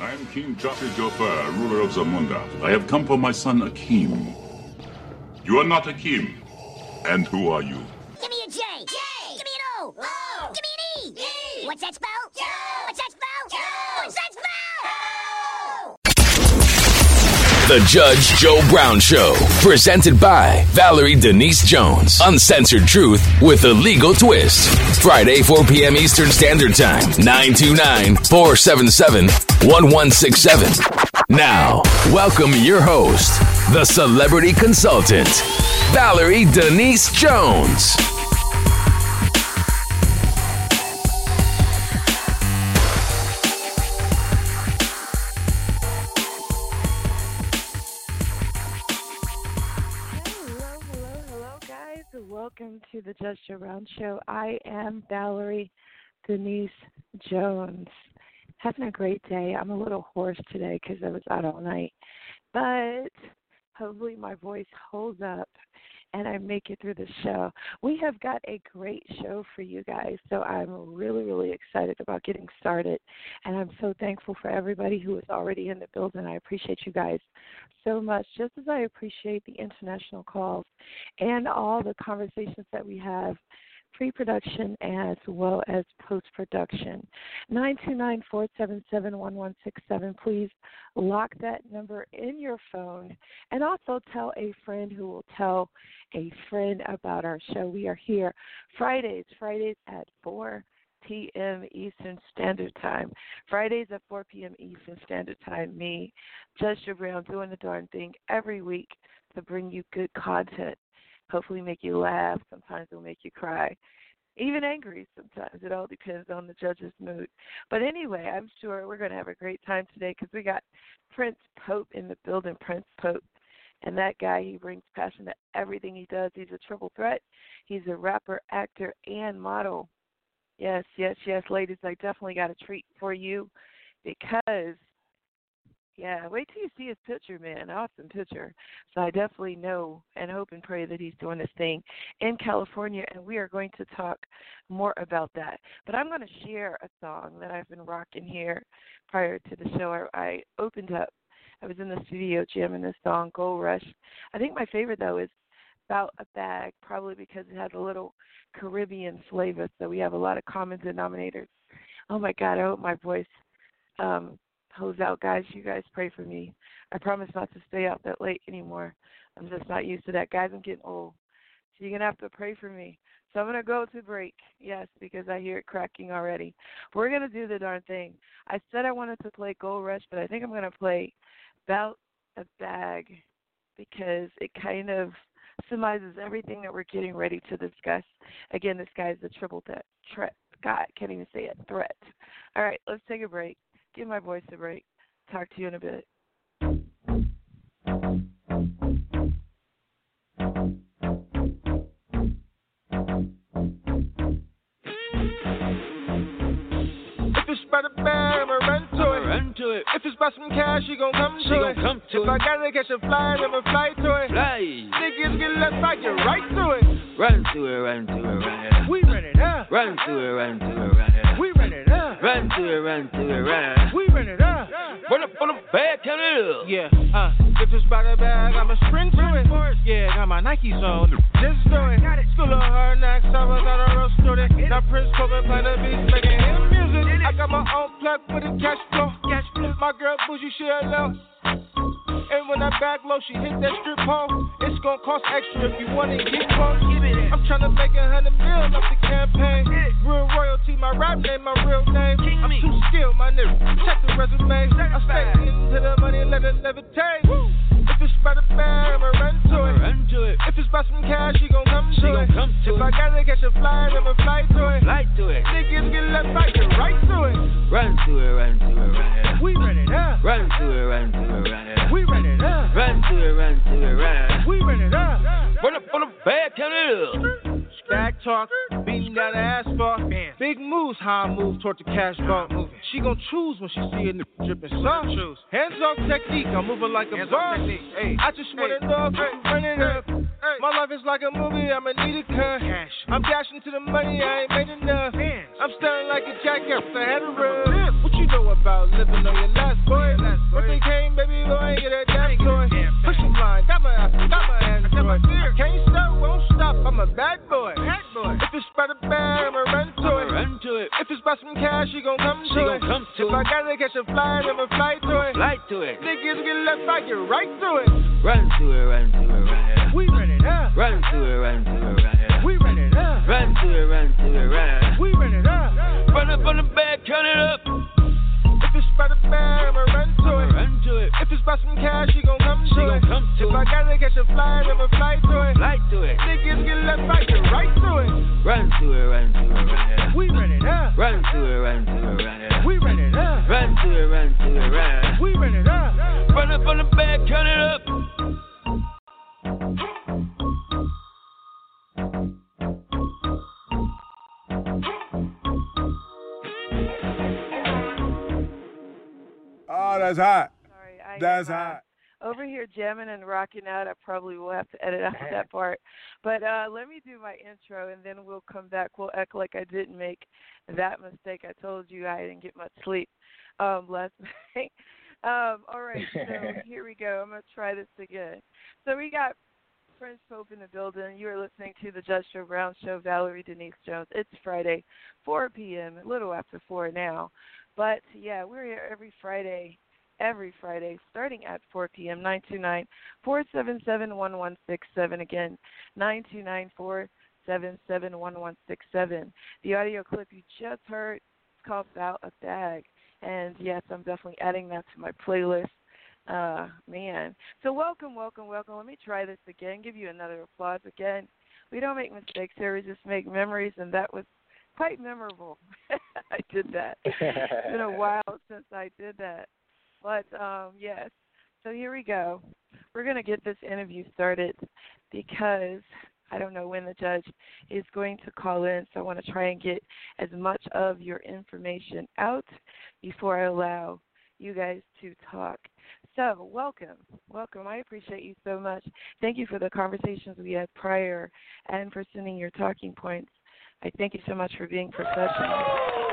I am King Joffrey Joffre, ruler of Zamunda. I have come for my son Akeem. You are not Akeem. And who are you? Give me a J. J. Give me an O. O. Give me an E. E. What's that spell? Joe. What's that spell? Joe. What's that spell? The Judge Joe Brown Show, presented by Valerie Denise Jones. Uncensored truth with a legal twist. Friday, 4 p.m. Eastern Standard Time, 929-477-1167. Now, welcome your host, the celebrity consultant, Valerie Denise Jones. Welcome to the Judge Joe Brown Show. I am Valerie Denise Jones. Having a great day. I'm a little hoarse today because I was out all night. But hopefully my voice holds up and I make it through the show. We have got a great show for you guys, so I'm really, really excited about getting started. And I'm so thankful for everybody who is already in the building. I appreciate you guys so much, just as I appreciate the international calls and all the conversations that we have, pre-production as well as post-production. 929-477-1167. Please lock that number in your phone and also tell a friend who will tell a friend about our show. We are here Fridays at 4 p.m. Eastern Standard Time. Fridays at 4 p.m. Eastern Standard Time. Me, Judge Joe Brown, doing the darn thing every week to bring you good content. Hopefully make you laugh. Sometimes it'll make you cry. Even angry sometimes. It all depends on the judge's mood. But anyway, I'm sure we're going to have a great time today because we got Prince Pope in the building, Prince Pope. And that guy, he brings passion to everything he does. He's a triple threat. He's a rapper, actor, and model. Yes, ladies, I definitely got a treat for you because, wait till you see his picture, man. Awesome picture. So I definitely know and hope and pray that he's doing this thing in California, and we are going to talk more about that. But I'm going to share a song that I've been rocking here prior to the show. I opened up. I was in the studio jamming this song, Gold Rush. I think my favorite, though, is About a Bag, probably because it has a little Caribbean flavor, so we have a lot of common denominators. Oh, my God, I hope my voice holds out, guys. You guys pray for me. I promise not to stay out that late anymore. I'm just not used to that. Guys, I'm getting old, so you're going to have to pray for me. So I'm going to go to break, yes, because I hear it cracking already. We're going to do the darn thing. I said I wanted to play Gold Rush, but I think I'm going to play About a Bag because it kind of summarizes everything that we're getting ready to discuss. Again, this guy's a triple threat. God, can't even say it. Threat. All right, let's take a break. Give my voice a break. Talk to you in a bit. If it's by the bag, I'ma run to it. If it's about some cash, she gon' come to it. If I gotta catch a flight, I'ma fly to it. Niggas get left, I get right to it. Run to it, run to it, run it up. We run it up. Run to it, run to it, run it up. We run it up. Run to it, run to it, run it up. We run it up. Run up on the bag, count it up. Yeah, if it's by the bag, I'ma sprint to it. Yeah, got my Nikes on. Just do it. School of hard knocks, I was on a road student. Now Prince Pope playing the beats, making hit music. I got my own plug with a cash flow. My girl bougie, she a low. And when I back low, she hit that strip pole. It's gon' cost extra if you wanna get close. I'm tryna make $100 million off the campaign. Real royalty, my rap name, my real name. I'm too skilled, my nigga. Check the resume. I stay into the money and let it levitate. If it's by the bag, I'ma run to it. If it's by some cash, she gon' come to it. If I gotta catch a flight, I'ma fly to it. Niggas get left, I get right to it. Run to it, run to it, run it up. We run it up. Run to it, run to it, run it up. We run it up. Run to it, run to it, run it up. We run it up. Run up on the bag, count it up. Back talk, beating down the asphalt. Big moves, how I move toward the cash vault. She gon' choose when she see a nigga drippin' some. Hands off technique, I'm moving like a boss. I just wanna know if you run it up. My life is like a movie, I'ma need a cut. I'm dashing to the money, I ain't made enough. I'm staring like a jackass, I had a rub. What you know about living on your last boy? Birthday came, baby, boy, ain't get a damn toy. Push a line, got my Android. Can't stop, won't stop, I'm a bad boy. If it's about a bag, I'ma run to it. If it's about some cash, she gon' come to it. If I gotta catch a flight, I'ma fly to it. Niggas get left, I get right through it. Run to it, run to it, run it up. We run it up. Run to it, run to it, run it up. We run it up. Run to it, run to it, run it up. We run it up. Run up on the bag, turn it up. If it's about a bag, I'ma run to it. Run to it. If it's about some cash, she gon' come to it. If I gotta catch a flight, I'ma fly to it. Fly to it. Niggas get left, I get right through it. Run to it, run to it, run it up. We run it up. Run to it, run to it, run it up. We run it up. Run to it, run to it, run it up. We run it up. Run up on the bag, turn it up. Oh, that's hot. Sorry, That's am, hot. over here jamming and rocking out. I probably will have to edit out that part. But let me do my intro, and then we'll come back. We'll act like I didn't make that mistake. I told you I didn't get much sleep last night. All right, so here we go. I'm going to try this again. So we got Prince Pope in the building. You are listening to the Judge Joe Brown Show, Valerie Denise Jones. It's Friday, 4 p.m., a little after 4 now. But, yeah, we're here every Friday, starting at 4 p.m., 929-477-1167. Again, 929-477-1167. The audio clip you just heard is called Out a Bag. And, yes, I'm definitely adding that to my playlist. Man. So welcome. Let me try this again, give you another applause again. We don't make mistakes here. We just make memories, and that was quite memorable. I did that. It's been a while since I did that. But, yes. So here we go. We're going to get this interview started because I don't know when the judge is going to call in, so I want to try and get as much of your information out before I allow you guys to talk. So, welcome. I appreciate you so much. Thank you for the conversations we had prior and for sending your talking points. I thank you so much for being professional.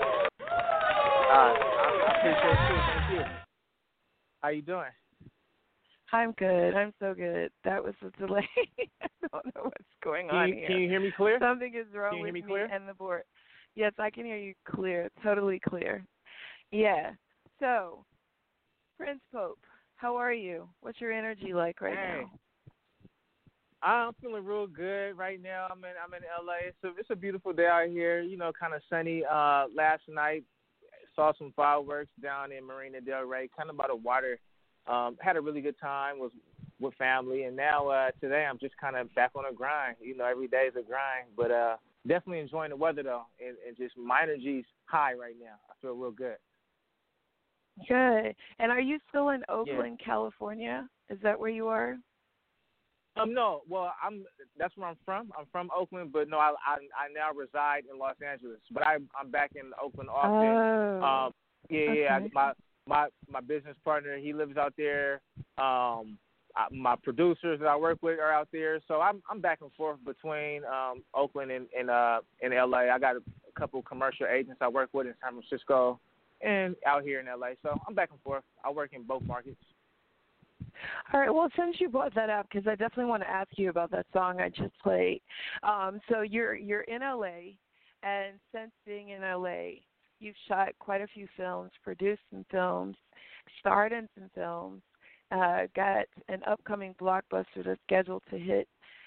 I appreciate it too. Thank you. How you doing? I'm good. I'm so good. That was a delay. I don't know what's going on here. Can you hear me clear? Something is wrong with me and the board. Yes, I can hear you clear. Totally clear. Yeah. So, Prince Pope, how are you? What's your energy like right now? I'm feeling real good right now. I'm in LA. It's a beautiful day out here. You know, kind of sunny. Last night saw some fireworks down in Marina Del Rey, kind of by the water. Had a really good time with family, and now today I'm just kind of back on a grind. You know, every day is a grind, but definitely enjoying the weather though, and just my energy's high right now. I feel real good. Good. And are you still in Oakland, California? Is that where you are? No. Well, that's where I'm from. I'm from Oakland, but no, I now reside in Los Angeles. But I'm back in Oakland often. Oh. Yeah. My business partner, he lives out there. My producers that I work with are out there. So I'm back and forth between Oakland and LA. I got a couple commercial agents I work with in San Francisco and out here in LA. So I'm back and forth. I work in both markets. All right. Well, since you brought that up, because I definitely want to ask you about that song I just played. So you're in LA, and since being in LA, you've shot quite a few films, produced some films, starred in some films, got an upcoming blockbuster that's scheduled to hit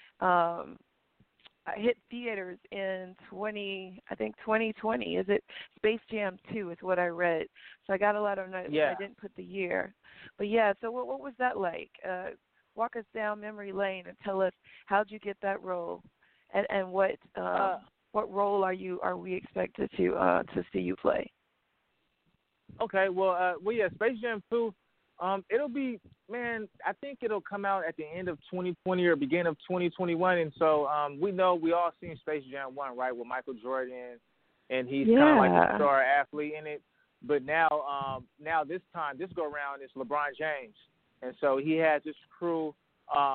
theaters in 2020. Is it Space Jam 2 is what I read. So I got a lot of notes. Yeah. I didn't put the year. But yeah, so what was that like? Walk us down memory lane and tell us how'd you get that role, and what role are we expected to see you play? Okay, well yeah, Space Jam 2. It'll be, man, I think it'll come out at the end of 2020 or beginning of 2021. And so we know we all seen Space Jam 1, right, with Michael Jordan, and he's kind of like a star athlete in it. But now this go around, it's LeBron James. And so he has this crew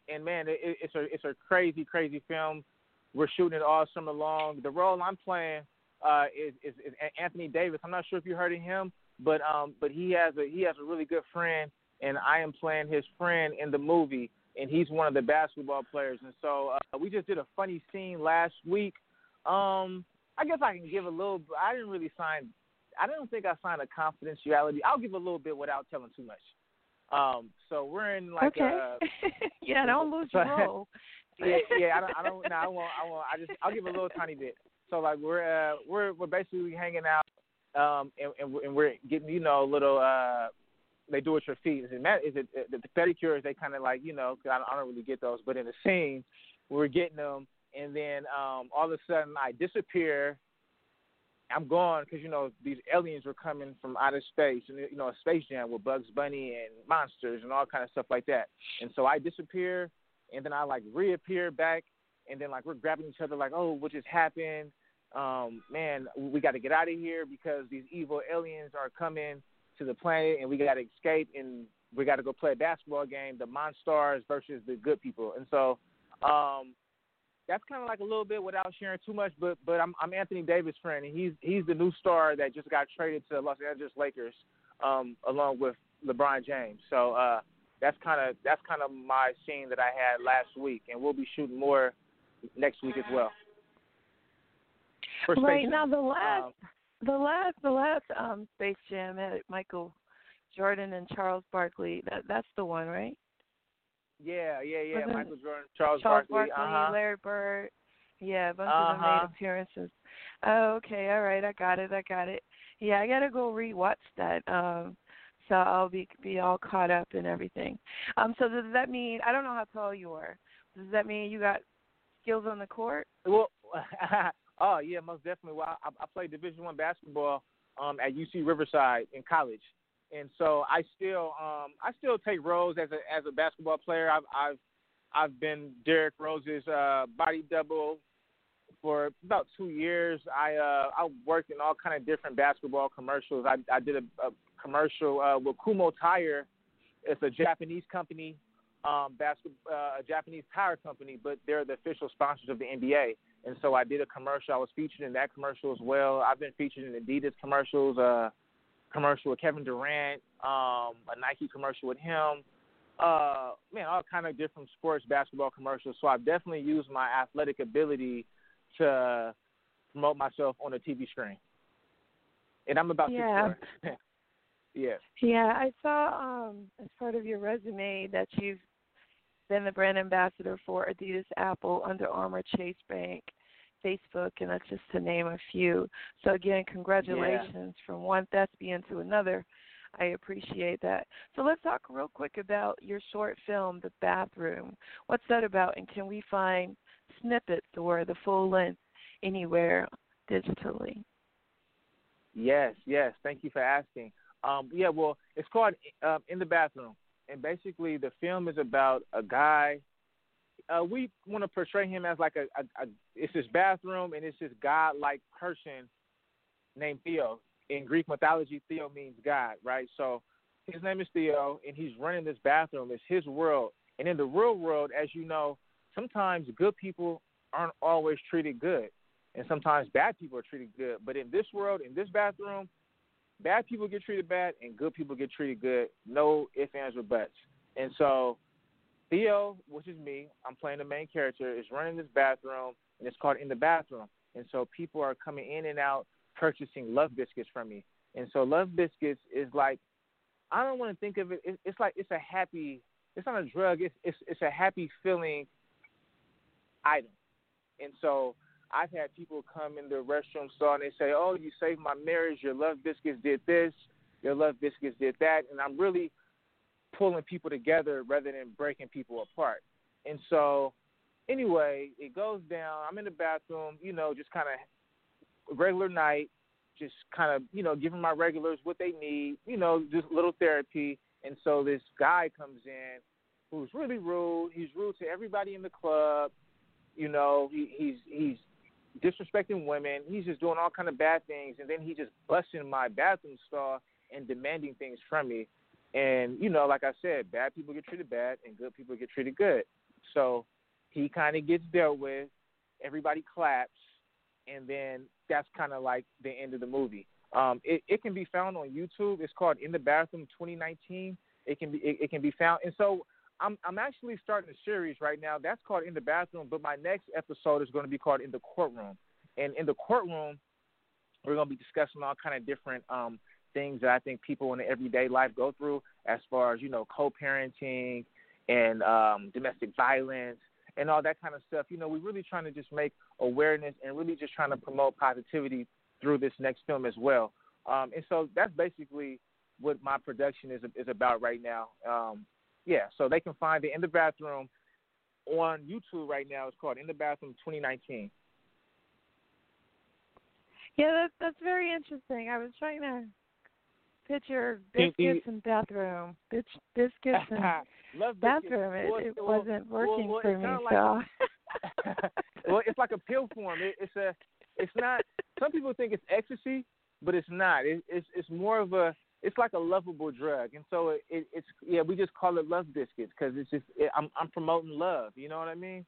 and man, it's a crazy film. We're shooting it all summer long. The role I'm playing is Anthony Davis. I'm not sure if you heard of him, but he has a really good friend, and I am playing his friend in the movie, and he's one of the basketball players. And so we just did a funny scene last week. I guess I can give a little. I don't think I signed a confidentiality. I'll give a little bit without telling too much. So we're in like okay. Yeah, don't lose your role. yeah. I don't. No, I won't. I'll give a little tiny bit. So like we're basically hanging out, and we're getting a little. They do it with your feet. The pedicures? They kind of like 'cause I don't really get those. But in the scene, we're getting them, and then all of a sudden I disappear. I'm gone because these aliens were coming from outer space, and a Space Jam with Bugs Bunny and monsters and all kind of stuff like that. And so I disappear, and then I like reappear back, and then like we're grabbing each other like, oh, what just happened? Man, we got to get out of here because these evil aliens are coming to the planet, and we got to escape, and we got to go play a basketball game, the Monstars versus the good people. And so that's kind of like a little bit without sharing too much, but I'm Anthony Davis' friend, and he's the new star that just got traded to the Los Angeles Lakers, along with LeBron James. So that's kind of my scene that I had last week, and we'll be shooting more next week as well. Right now, the last Space Jam had Michael Jordan and Charles Barkley. That's the one, right? Yeah. Michael Jordan, Charles Barkley, Larry Bird. Yeah, a bunch of them made appearances. Oh, okay, all right, I got it. Yeah, I gotta go rewatch that. So I'll be all caught up and everything. So does that mean, I don't know how tall you are. Does that mean you got skills on the court? Well, oh yeah, most definitely. Well, I played Division I basketball at UC Riverside in college. And so I still take roles as a basketball player. I've been Derrick Rose's body double for about 2 years. I worked in all kind of different basketball commercials. I did a commercial with Kumho Tire. It's a Japanese company, a Japanese tire company, but they're the official sponsors of the NBA. And so I did a commercial. I was featured in that commercial as well. I've been featured in Adidas commercials. Commercial with Kevin Durant, a Nike commercial with him, all kind of different sports basketball commercials. So I've definitely used my athletic ability to promote myself on a TV screen. And I'm about 6'4". Yeah. Yeah, I saw as part of your resume that you've been the brand ambassador for Adidas, Apple, Under Armour, Chase Bank, Facebook, and that's just to name a few. So again, congratulations from one thespian to another. I appreciate that. So let's talk real quick about your short film, The Bathroom. What's that about, and can we find snippets or the full length anywhere digitally? Yes. Thank you for asking. Well, it's called In the Bathroom, and basically the film is about a guy. We want to portray him as like it's this bathroom, and it's this God-like person named Theo. In Greek mythology, Theo means God, right? So his name is Theo, and he's running this bathroom. It's his world. And in the real world, as you know, sometimes good people aren't always treated good, and sometimes bad people are treated good. But in this world, in this bathroom, bad people get treated bad, and good people get treated good. No ifs, ands, or buts. And so Theo, which is me, I'm playing the main character, is running this bathroom, and it's called In the Bathroom. And so people are coming in and out purchasing Love Biscuits from me. And so Love Biscuits is like, I don't want to think of it, it's like it's a happy, it's not a drug, it's a happy feeling item. And so I've had people come in the restroom stall and they say, oh, you saved my marriage, your Love Biscuits did this, your Love Biscuits did that. And I'm really pulling people together rather than breaking people apart. And so anyway, it goes down. I'm in the bathroom, just kind of regular night, just kind of, giving my regulars what they need, just little therapy. And so this guy comes in who's really rude. He's rude to everybody in the club. He's disrespecting women. He's just doing all kind of bad things. And then he just busts in my bathroom stall and demanding things from me. And, like I said, bad people get treated bad and good people get treated good. So he kind of gets dealt with. Everybody claps, and then that's kind of like the end of the movie. It can be found on YouTube. It's called In the Bathroom 2019. It can be found, and so I'm actually starting a series right now that's called In the Bathroom. But my next episode is going to be called In the Courtroom, and in the courtroom, we're going to be discussing all kind of different things that I think people in the everyday life go through, as far as co-parenting and domestic violence and all that kind of stuff. We're really trying to just make awareness and really just trying to promote positivity through this next film as well. And so that's basically what my production is about right now. So they can find it In the Bathroom on YouTube right now. It's called In the Bathroom 2019. Yeah, that's very interesting. I was trying to picture biscuits and bathroom. Biscuits and Love bathroom. It wasn't working for me. So. Well, it's like a pill form. It's not. Some people think it's ecstasy, but it's not. It's more of a. It's like a lovable drug, and so it's we just call it love biscuits because it's just I'm promoting love. You know what I mean?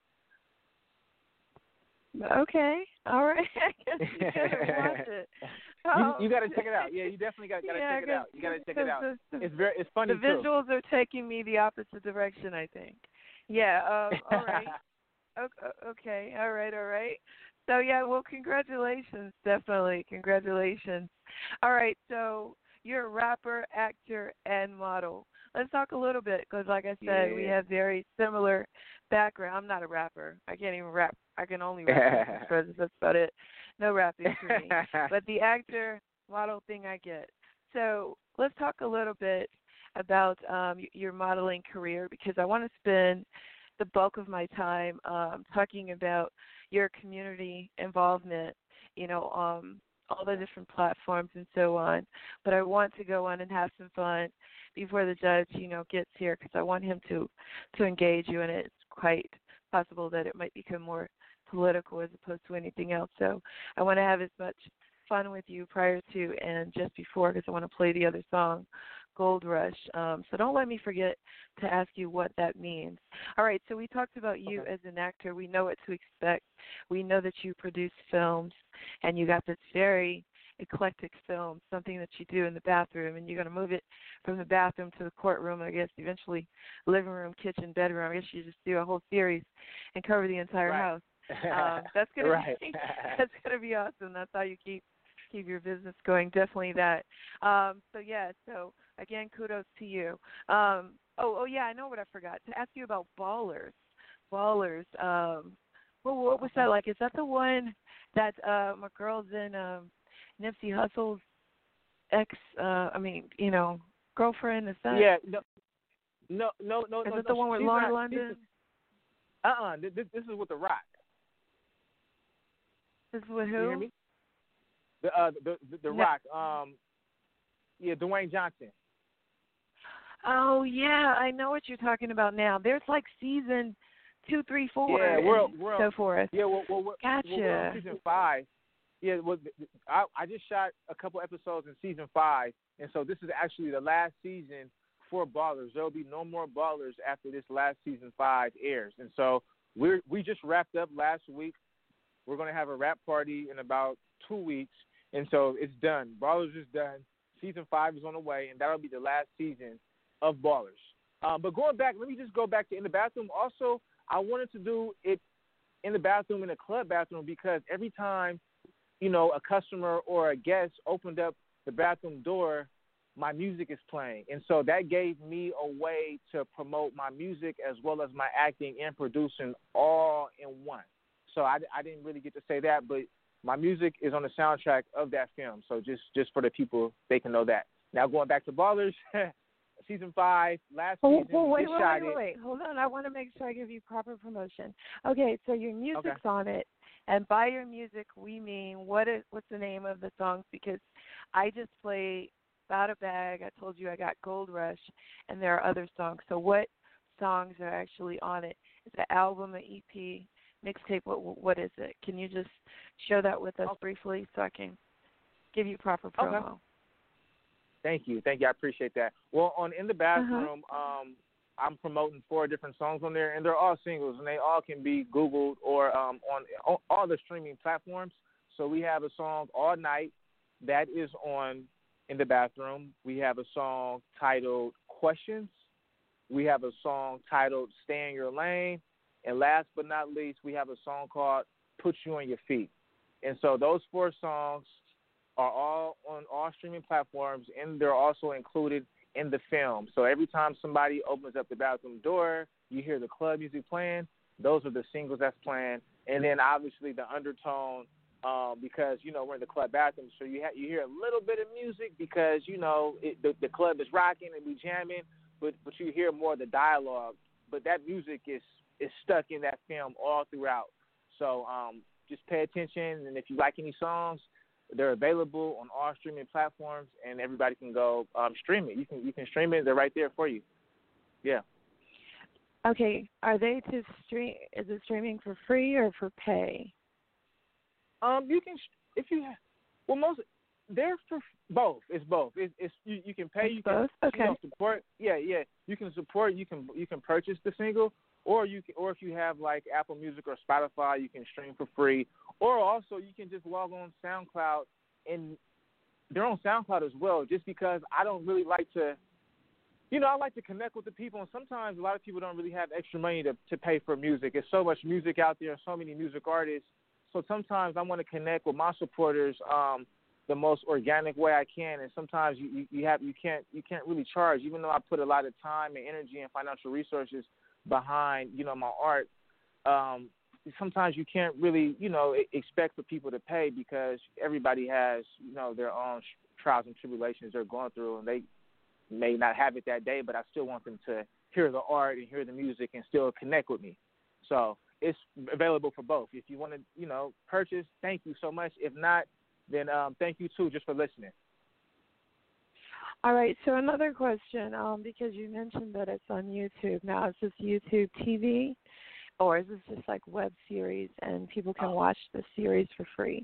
Okay, all right. I guess you gotta watch it. You got to check it out. Yeah, you definitely got to check it out. You got to check it out. It's funny too. The visuals are taking me the opposite direction, I think. Yeah. All right. Okay. All right. So yeah. Well, congratulations. Definitely, congratulations. All right. So you're a rapper, actor, and model. Let's talk a little bit because, like I said, we have very similar background. I'm not a rapper. I can't even rap. I can only rap. That's about it. No rapping for me. But the actor, model thing I get. So let's talk a little bit about your modeling career because I want to spend the bulk of my time talking about your community involvement, all the different platforms and so on. But I want to go on and have some fun before the judge, gets here because I want him to engage you in it. It's quite possible that it might become more political as opposed to anything else. So I want to have as much fun with you prior to and just before because I want to play the other song, Gold Rush. So don't let me forget to ask you what that means. All right, so we talked about you as an actor. We know what to expect. We know that you produce films, and you got this very eclectic film, something that you do in the bathroom, and you're going to move it from the bathroom to the courtroom, I guess eventually living room, kitchen, bedroom. I guess you just do a whole series and cover the entire house. That's going to be awesome. That's how you keep your business going. Definitely that. So again, kudos to you. I know what I forgot to ask you about Ballers. What was that like? Is that the one that my girl's in Nipsey Hussle's girlfriend? Is that? Yeah. No. Is it the one with Lauren London? This is with The Rock. This is with who? You hear me? The Rock. Dwayne Johnson. Oh yeah, I know what you're talking about now. There's like season 2, 3, 4, and so forth. Yeah, gotcha. We're on season 5. Yeah, I just shot a couple episodes in season 5, and so this is actually the last season for Ballers. There will be no more Ballers after this last season 5 airs, and so we just wrapped up last week. We're going to have a rap party in about 2 weeks, and so it's done. Ballers is done. Season 5 is on the way, and that'll be the last season of Ballers. But going back, let me just go back to In the Bathroom. Also, I wanted to do it in the bathroom, in a club bathroom, because every time, a customer or a guest opened up the bathroom door, my music is playing. And so that gave me a way to promote my music as well as my acting and producing all in one. So I didn't really get to say that, but my music is on the soundtrack of that film. So just for the people, they can know that. Now going back to Ballers, season 5, last season. Wait. Hold on. I want to make sure I give you proper promotion. Okay, so your music's on it. And by your music, we mean what's the name of the songs? Because I just played About a Bag. I told you I got Gold Rush, and there are other songs. So what songs are actually on it? Is it an album, an EP, mixtape? What is it? Can you just share that with us briefly so I can give you proper promo? Thank you. I appreciate that. Well, on In the Bathroom, I'm promoting 4 different songs on there, and they're all singles, and they all can be Googled or on all the streaming platforms. So we have a song, All Night, that is on In the Bathroom. We have a song titled Questions. We have a song titled Stay in Your Lane. And last but not least, we have a song called Put You on Your Feet. And so those 4 songs are all on all streaming platforms, and they're also included in the film. So every time somebody opens up the bathroom door, you hear the club music playing. Those are the singles that's playing. And then obviously the undertone, because, you know, we're in the club bathroom, so you hear a little bit of music because, you know, the club is rocking and we jamming, but you hear more of the dialogue. But that music is stuck in that film all throughout. So just pay attention, and if you like any songs, they're available on all streaming platforms, and everybody can go stream it. You can stream it; they're right there for you. Yeah. Okay. Are they to stream? Is it streaming for free or for pay? You can they're for both. It's both. It's you can pay. You both. Can okay. Support. Yeah. You can support. You can purchase the single. Or if you have like Apple Music or Spotify, you can stream for free. Or also you can just log on SoundCloud, and they're on SoundCloud as well. Just because I don't really like to, I like to connect with the people, and sometimes a lot of people don't really have extra money to pay for music. There's so much music out there, so many music artists. So sometimes I want to connect with my supporters the most organic way I can, and sometimes you can't really charge, even though I put a lot of time and energy and financial resources behind, my art. Sometimes you can't really, expect for people to pay because everybody has, their own trials and tribulations they're going through, and they may not have it that day, but I still want them to hear the art and hear the music and still connect with me. So it's available for both. If you want to, purchase, thank you so much. If not, then thank you too, just for listening. All right, so another question, because you mentioned that it's on YouTube. Now, is this YouTube TV, or is this just like web series and people can watch the series for free?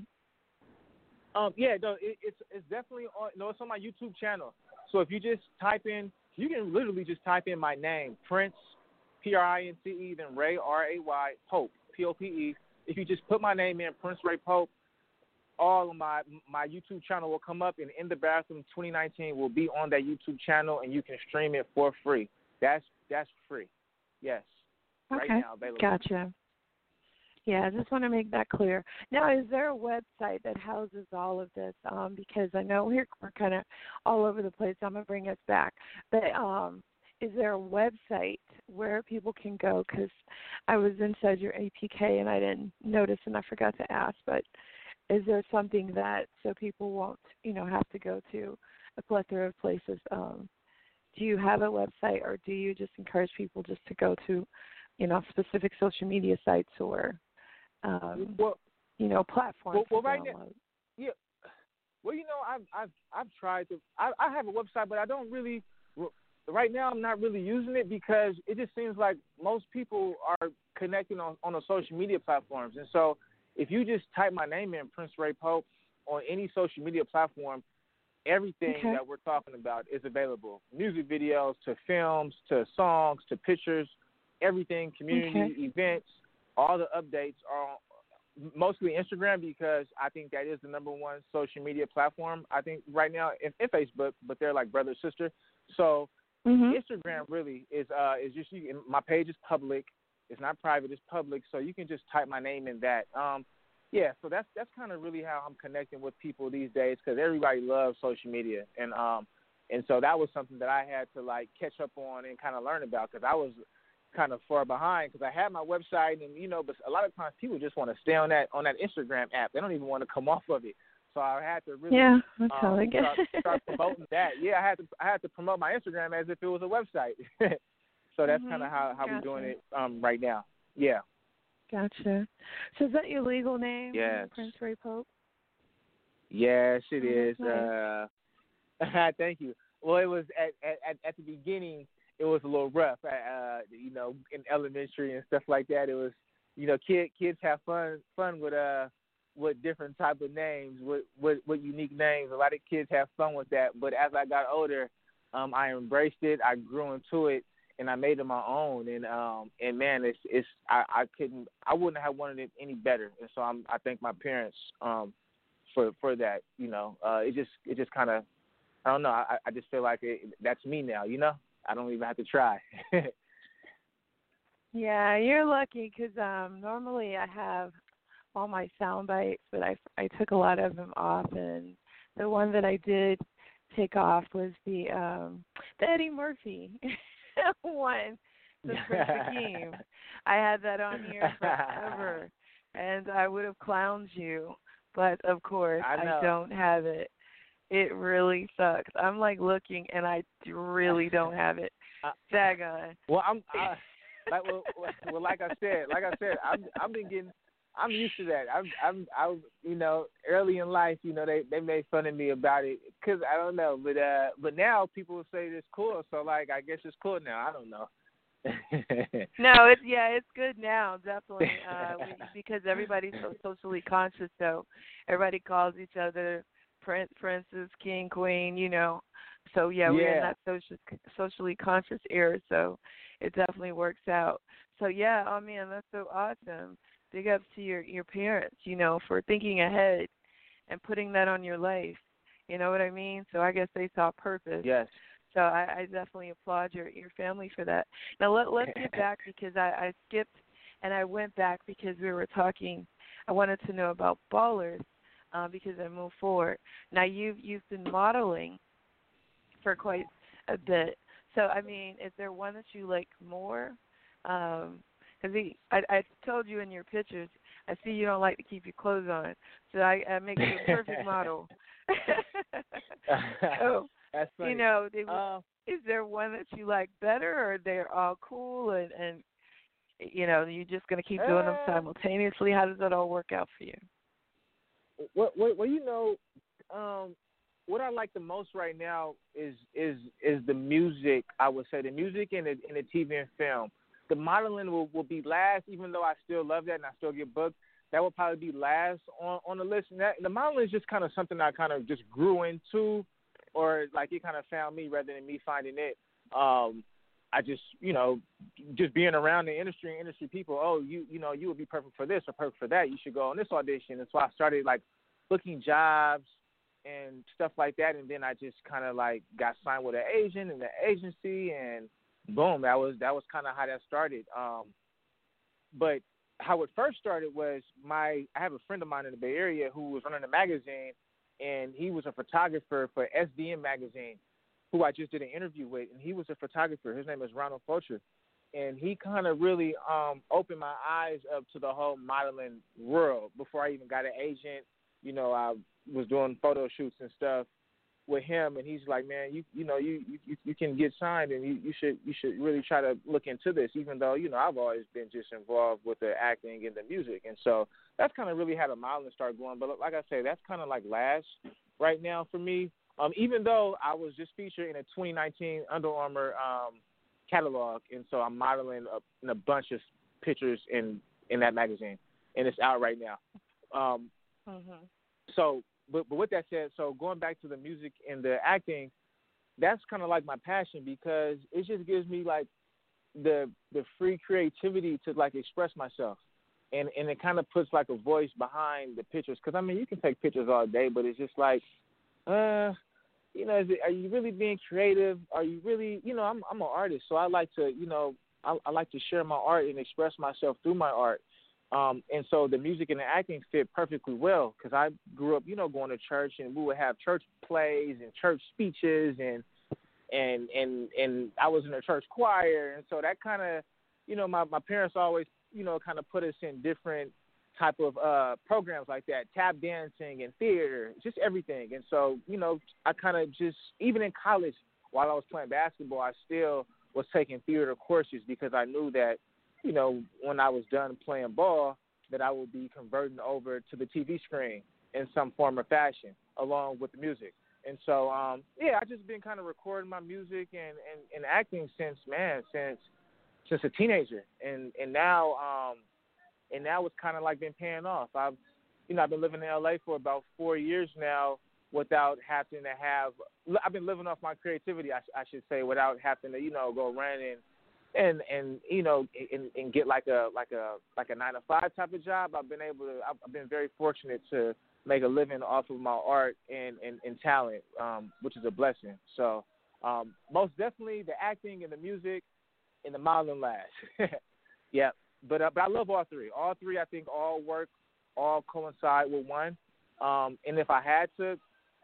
Yeah, no, it's definitely on. No, it's on my YouTube channel. So if you just type in, you can literally just type in my name, Prince, Prince, then Ray, Ray, Pope, Pope. If you just put my name in, Prince Ray Pope, all of my YouTube channel will come up, and In the Bathroom 2019 will be on that YouTube channel, and you can stream it for free. That's free. Yes. Okay. Right now available. Gotcha. Yeah, I just want to make that clear. Now, is there a website that houses all of this? Because I know we're kind of all over the place. So I'm going to bring us back. But is there a website where people can go? Because I was inside your APK, and I didn't notice, and I forgot to ask, but is there something that so people won't, have to go to a plethora of places? Do you have a website, or do you just encourage people just to go to, specific social media sites or, platforms? Well, right now, yeah. Well, I've tried to. I have a website, but I don't really. Right now, I'm not really using it because it just seems like most people are connecting on the social media platforms, and so. If you just type my name in, Prince Ray Pope, on any social media platform, everything that we're talking about is available. Music videos to films to songs to pictures, everything, community events, all the updates are mostly Instagram because I think that is the number one social media platform. I think right now, and Facebook, but they're like brother sister. So Instagram really is just my page is public. It's not private, it's public, so you can just type my name in that. So that's kind of really how I'm connecting with people these days because everybody loves social media. And so that was something that I had to, like, catch up on and kind of learn about because I was kind of far behind because I had my website and, but a lot of times people just want to stay on that Instagram app. They don't even want to come off of it. So I had to really start promoting that. Yeah, I had to promote my Instagram as if it was a website. So that's kind of how we're doing it right now. Yeah. Gotcha. So is that your legal name? Yes. Prince Ray Pope? Yes, it is. Nice. Thank you. Well, it was at the beginning. It was a little rough. In elementary and stuff like that. It was, kids have fun with different type of names, with unique names. A lot of kids have fun with that. But as I got older, I embraced it. I grew into it. and I made it my own. And man, I wouldn't have wanted it any better. And so I thank my parents for that. You know, it just kind of, I don't know. I just feel like that's me now. You know, I don't even have to try. Yeah, you're lucky because normally I have all my sound bites, but I took a lot of them off, and the one that I did take off was the Eddie Murphy one, the Prince Hakeem. I had that on here forever, and I would have clowned you, but of course I don't have it. It really sucks. I'm like looking, and I really don't have it. Daggone. Well, like I said, I'm used to that. I you know, early in life, you know, they made fun of me about it because I don't know, but now people will say it's cool. So like, I guess it's cool now. I don't know. No, it's good now, definitely, because everybody's so socially conscious. So everybody calls each other prince, princess, king, queen. You know. So we're in that socially conscious era. So it definitely works out. So yeah, oh man, that's so awesome. Big ups to your parents, you know, for thinking ahead and putting that on your life. You know what I mean? So I guess they saw purpose. Yes. So I definitely applaud your family for that. Now let's get back because I skipped and I went back because we were talking. I wanted to know about Ballers because I moved forward. Now you've been modeling for quite a bit. So I mean, is there one that you like more? Because I told you in your pictures, I see you don't like to keep your clothes on, so I make you a perfect model. So, that's funny. You know, is there one that you like better, or they're all cool, and you know, you're just going to keep doing them simultaneously? How does that all work out for you? Well, you know, what I like the most right now is the music. I would say the music and the TV and film. The modeling will be last, even though I still love that and I still get booked. That will probably be last on the list. And the modeling is just kind of something I kind of just grew into, or like it kind of found me rather than me finding it. I just, you know, just being around the industry people, you know, you would be perfect for this or perfect for that. You should go on this audition. And so I started like booking jobs and stuff like that. And then I just kind of like got signed with an agent and the agency, and boom, that was kind of how that started. But how it first started was I have a friend of mine in the Bay Area who was running a magazine, and he was a photographer for SDM magazine, who I just did an interview with, and he was a photographer. His name is Ronald Fulcher, and he kind of really opened my eyes up to the whole modeling world. Before I even got an agent, you know, I was doing photo shoots and stuff with him, and he's like, man, you know, you can get signed, and you should really try to look into this, even though, you know, I've always been just involved with the acting and the music. And so that's kind of really how the modeling started going. But like I say, that's kind of like last right now for me. Even though I was just featured in a 2019 Under Armour catalog, and so I'm modeling in a bunch of pictures in that magazine, and it's out right now. So, but with that said, so going back to the music and the acting, that's kind of like my passion, because it just gives me like the free creativity to like express myself, and it kind of puts like a voice behind the pictures. Because I mean, you can take pictures all day, but it's just like, you know, are you really being creative? Are you really, you know, I'm an artist, so I like to, you know, I like to share my art and express myself through my art. And so the music and the acting fit perfectly well, because I grew up, you know, going to church, and we would have church plays and church speeches, and I was in a church choir. And so that kind of, you know, my parents always, you know, kind of put us in different type of programs like that, tap dancing and theater, just everything. And so, you know, I kind of just, even in college, while I was playing basketball, I still was taking theater courses, because I knew that, you know, when I was done playing ball, that I would be converting over to the TV screen in some form or fashion, along with the music. And so, I just been kind of recording my music and acting since a teenager. And now it's kind of like been paying off. I've been living in LA for about 4 years now without having to I've been living off my creativity, I should say, without having to, you know, go run and and get like a 9-to-5 type of job. I've been very fortunate to make a living off of my art and talent, which is a blessing. So most definitely the acting and the music and the modeling last. Yeah, but I love all three. All three, I think, all work, all coincide with one. And if I had to,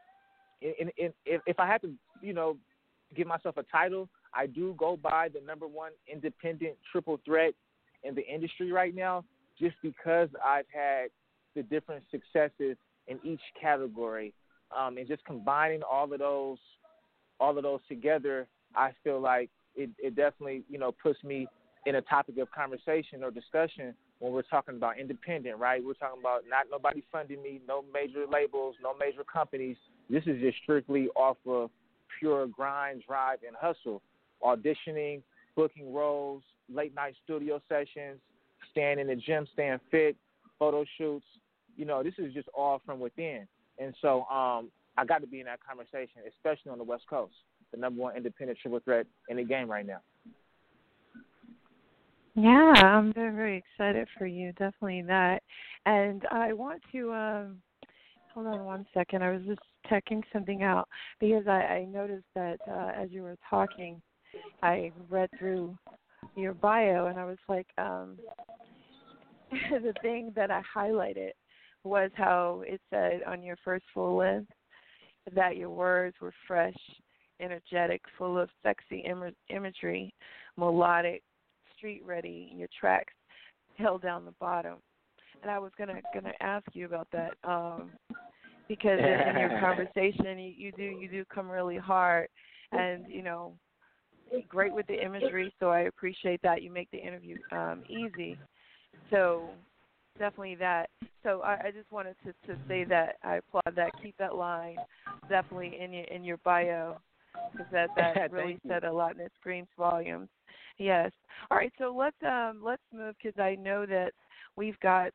if I had to, give myself a title, I do go by the number one independent triple threat in the industry right now, just because I've had the different successes in each category, and just combining all of those together, I feel like it definitely puts me in a topic of conversation or discussion when we're talking about independent, right? We're talking about not nobody funding me, no major labels, no major companies. This is just strictly off of pure grind, drive, and hustle. Auditioning, booking roles, late night studio sessions, staying in the gym, staying fit, photo shoots. This is just all from within. And so I got to be in that conversation, especially on the West Coast, the number one independent triple threat in the game right now. Yeah, I'm very, very excited for you. Definitely that. And I want to hold on one second. I was just checking something out because I noticed that as you were talking, I read through your bio and I was like, the thing that I highlighted was how it said on your first full length that your words were fresh, energetic, full of sexy imagery, melodic, street ready. Your tracks held down the bottom, and I was gonna ask you about that because in your conversation you do come really hard, and great with the imagery. So I appreciate that you make the interview easy. So definitely that. So I just wanted to say that I applaud that. Keep that line definitely in your bio, because that really said a lot and it screams volumes. Yes. All right. So let's move, because I know that we've got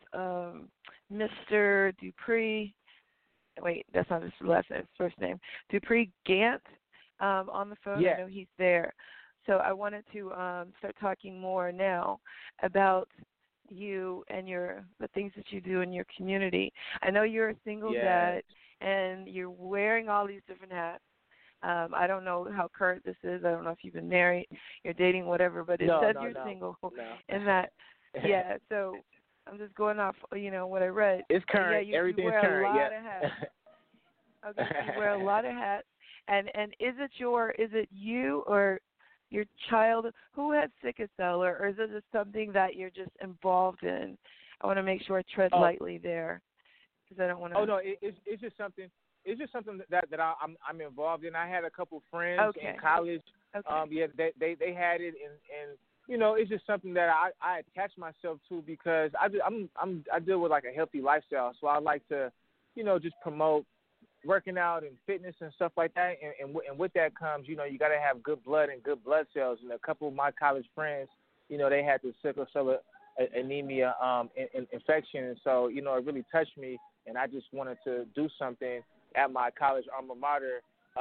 Mr. Dupree. Wait, that's not his last name. His first name, Dupree Gant, on the phone. Yeah. I know he's there. So I wanted to start talking more now about you and the things that you do in your community. I know you're a single dad, and you're wearing all these different hats. I don't know how current this is. I don't know if you've been married, you're dating, whatever, but it said you're single. No. And that, yeah, so I'm just going off, what I read. It's current. Everything's current. You wear a lot of hats. Okay, you wear a lot of hats. And is it you or your child who has sickle cell, or is it just something that you're just involved in? I want to make sure I tread lightly there, because I don't want to. Oh no, it's just something. It's just something that I'm involved in. I had a couple friends in college. Okay. They had it, and it's just something that I attach myself to, because I deal with like a healthy lifestyle, so I like to, just promote working out and fitness and stuff like that. And with that comes, you got to have good blood and good blood cells. And a couple of my college friends, they had the sickle cell anemia infection, and so it really touched me, and I just wanted to do something at my college alma mater,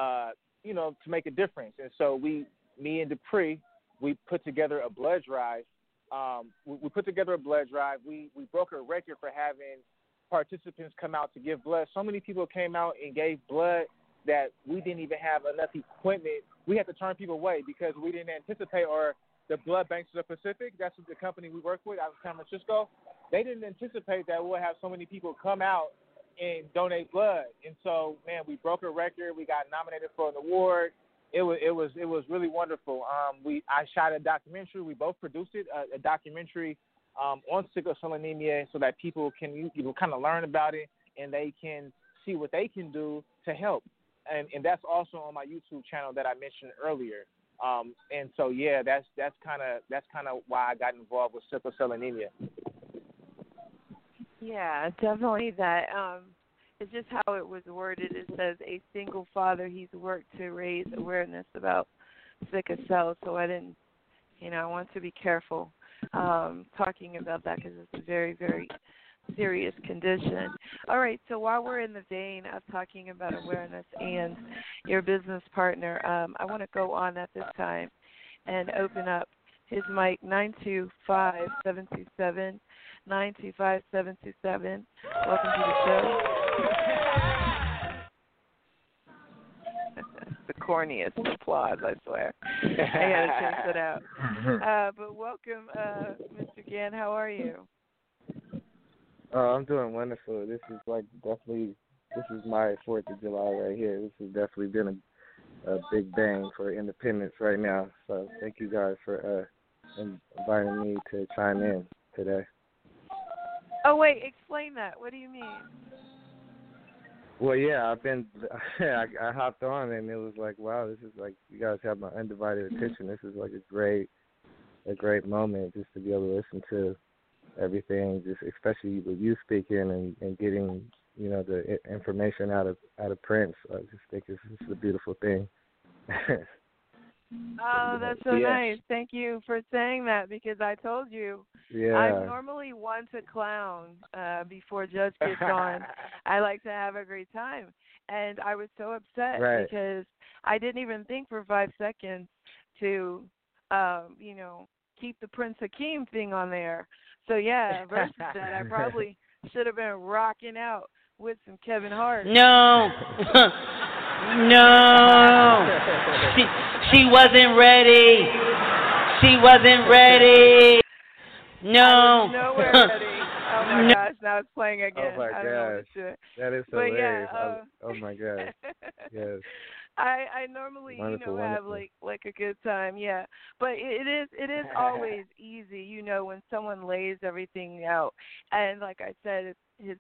to make a difference. And so me and Dupree, we put together a blood drive. We put together a blood drive. We broke a record for having participants come out to give blood. So many people came out and gave blood that we didn't even have enough equipment. We had to turn people away because we didn't anticipate, or the Blood Banks of the Pacific, that's the company we work with out of San Francisco, they didn't anticipate that we'll have so many people come out and donate blood. And so, man, we broke a record. We got nominated for an award. It was really wonderful. I shot a documentary. We both produced it, a documentary on sickle cell anemia, so that people can kind of learn about it and they can see what they can do to help. And that's also on my YouTube channel that I mentioned earlier. And so, yeah, that's kind of why I got involved with sickle cell anemia. Yeah, definitely that. It's just how it was worded. It says a single father, he's worked to raise awareness about sickle cell. So I didn't, I want to be careful talking about that, because it's a very, very serious condition. All right, so while we're in the vein of talking about awareness and your business partner, I want to go on at this time and open up his mic 925-727. 925-727. Welcome to the show. The corniest applause, I swear. I had to check it out. But welcome, Mr. Gann. How are you? I'm doing wonderful. This is my 4th of July right here. This has definitely been a big bang for independence right now. So thank you guys for inviting me to chime in today. Oh, wait, explain that. What do you mean? Well, yeah, I hopped on and it was like, wow, this is like, you guys have my undivided attention. This is like a great moment just to be able to listen to everything, just especially with you speaking and getting, the information out of Prince. I just think it's a beautiful thing. Oh, that's so nice. Thank you for saying that, because I told you I'm normally one to clown before Judge gets on. I like to have a great time. And I was so upset because I didn't even think for 5 seconds to, keep the Prince Hakeem thing on there. So, versus that, I probably should have been rocking out with some Kevin Hart. No. No. She wasn't ready. She wasn't ready. No. I was nowhere ready. Oh my gosh, now it's playing again. Oh my gosh. That is hilarious. Oh my gosh. Yes. I normally, have like a good time, But it is always easy, when someone lays everything out. And like I said, his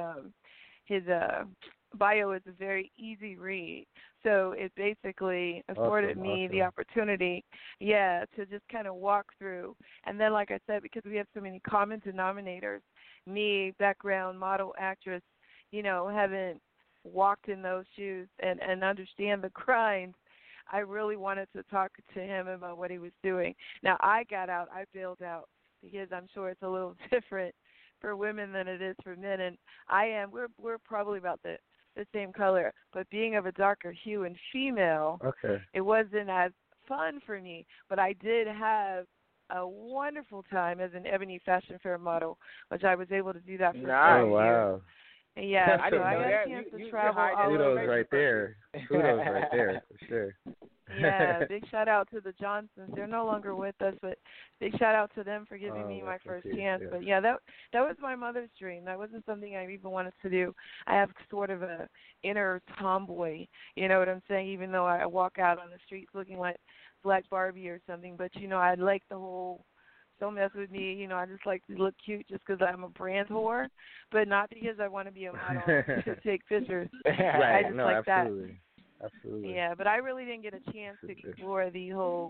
bio is a very easy read. So it basically afforded me the opportunity, to just kind of walk through. And then, like I said, because we have so many common denominators, me, background, model, actress, haven't walked in those shoes and understand the grind. I really wanted to talk to him about what he was doing. Now, I bailed out because I'm sure it's a little different for women than it is for men. And we're probably about the same color, but being of a darker hue and female, it wasn't as fun for me. But I did have a wonderful time as an Ebony Fashion Fair model, which I was able to do that for 5 years. Yeah, so I got a chance to travel all over. Kudos right there. Kudos right there, for sure. Yeah, big shout out to the Johnsons. They're no longer with us, but big shout out to them for giving me my first chance. Yeah. But that was my mother's dream. That wasn't something I even wanted to do. I have sort of a inner tomboy, you know what I'm saying? Even though I walk out on the streets looking like Black Barbie or something, but I like the whole. Don't mess with me, I just like to look cute just because I'm a brand whore, but not because I want to be a model to take pictures. Right, I just like absolutely. that. Absolutely. Yeah, but I really didn't get a chance to explore the whole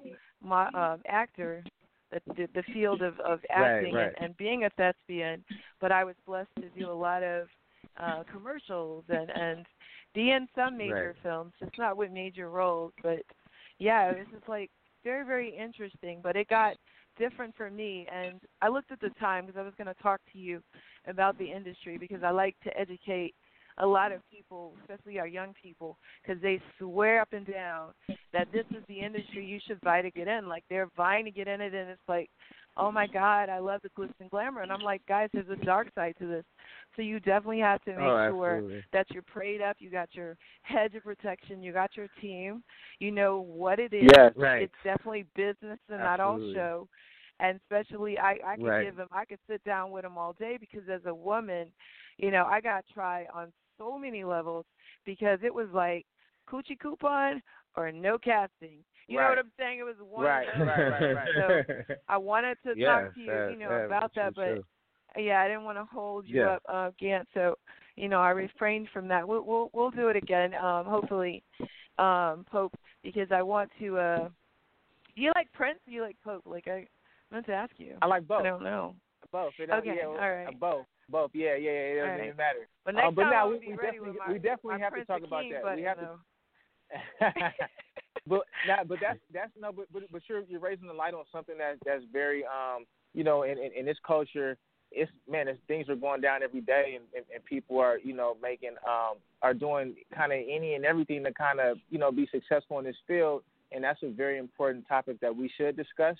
actor, the field of acting and being a thespian, but I was blessed to do a lot of commercials and be in some major films, just not with major roles, but it was just like very, very interesting, but it got different for me, and I looked at the time because I was going to talk to you about the industry because I like to educate a lot of people, especially our young people, because they swear up and down that this is the industry you should vie to get in. Like, they're vying to get in it, and it's like, oh, my God, I love the glitz and glamour. And I'm like, guys, there's a dark side to this. So you definitely have to make sure that you're prayed up, you got your hedge of protection, you got your team, you know what it is. Yes, right. It's definitely business and not all show. And especially, I could sit down with them all day because as a woman, I got to try on so many levels because it was like coochie coupon or no casting. You know what I'm saying? It was one. Right. So I wanted to talk to you, about that, but I didn't want to hold you up, Gant. So, I refrained from that. We'll do it again, hopefully, Pope, because I want to. Do you like Prince? Or do you like Pope? Like I meant to ask you. I like both. I don't know. Both. Okay. All right. Both. Yeah. It doesn't even matter. But next time now we definitely have to talk about that. Button, we have to. but you're raising the light on something that's very in this culture. It's things are going down every day, and people are making are doing kind of any and everything to kind of be successful in this field, and that's a very important topic that we should discuss.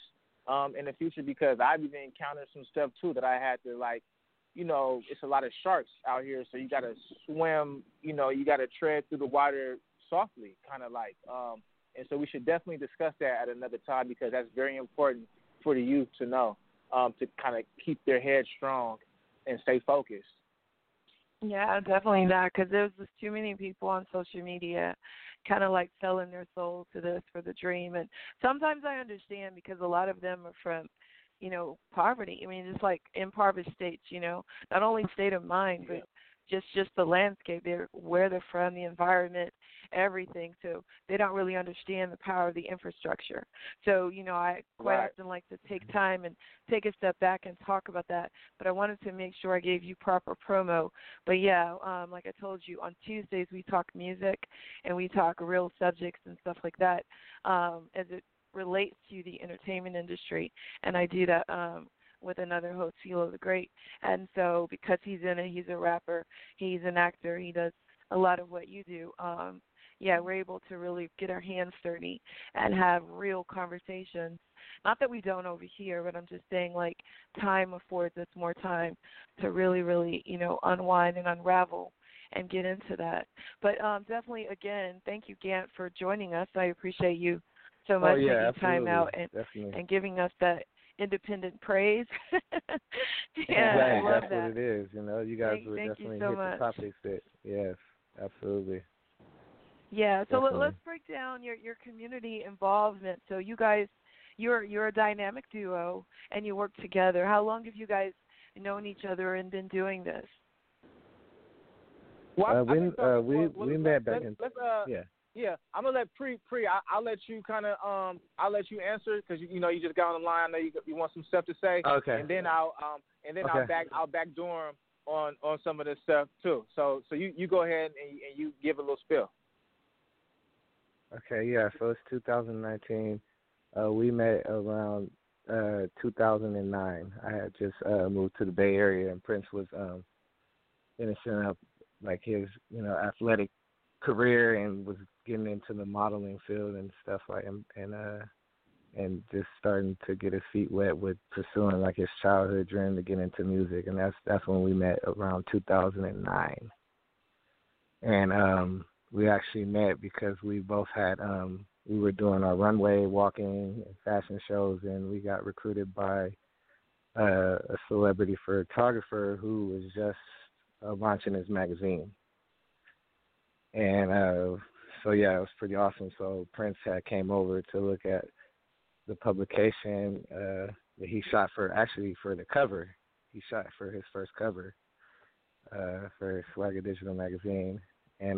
in the future, because I've even encountered some stuff too that I had to, like, you know, it's a lot of sharks out here, so you got to swim, you know, you got to tread through the water softly, kind of like. And so we should definitely discuss that at another time, because that's very important for the youth to know, to kind of keep their head strong and stay focused. Yeah, definitely that, because there's just too many people on social media kind of like selling their soul to this for the dream. And sometimes I understand, because a lot of them are from, you know, poverty. I mean, it's like impoverished states, you know, not only state of mind, but just the landscape, where they're from, the environment, everything. So they don't really understand the power of the infrastructure. So, you know, I quite often like to take time and take a step back and talk about that. But I wanted to make sure I gave you proper promo. But yeah, like I told you, on Tuesdays we talk music and we talk real subjects and stuff like that, as it relates to the entertainment industry. And I do that with another host, Philo the Great. And so because he's in it, he's a rapper, he's an actor, he does a lot of what you do. Yeah, we're able to really get our hands dirty and have real conversations. Not that we don't over here, but I'm just saying, like, time affords us more time to really, really, you know, unwind and unravel and get into that. But definitely, again, thank you, Gant, for joining us. I appreciate you so much taking time out and giving us that independent praise. Yeah, I love that's that. what it is. You know, you guys would definitely hit the topics that, yes, absolutely. Yeah, so let's break down your community involvement. So you guys, you're a dynamic duo and you work together. How long have you guys known each other and been doing this? Well, we met back in. Yeah, I'm gonna let Pre. I'll let you I'll let you answer, because you know you just got on the line. I know you want some stuff to say. Okay. And then I'll backdoor him on some of this stuff too. So you go ahead and you give a little spill. Okay. Yeah. So it's 2019. We met around 2009. I had just moved to the Bay Area, and Prince was finishing up like his, you know, athletic career and was getting into the modeling field and stuff like, and just starting to get his feet wet with pursuing like his childhood dream to get into music. And that's when we met, around 2009. And we actually met because we both had we were doing our runway walking and fashion shows, and we got recruited by a celebrity photographer who was just launching his magazine. And so, yeah, it was pretty awesome. So Prince came over to look at the publication that he shot for the cover. He shot for his first cover for Swagger Digital magazine. And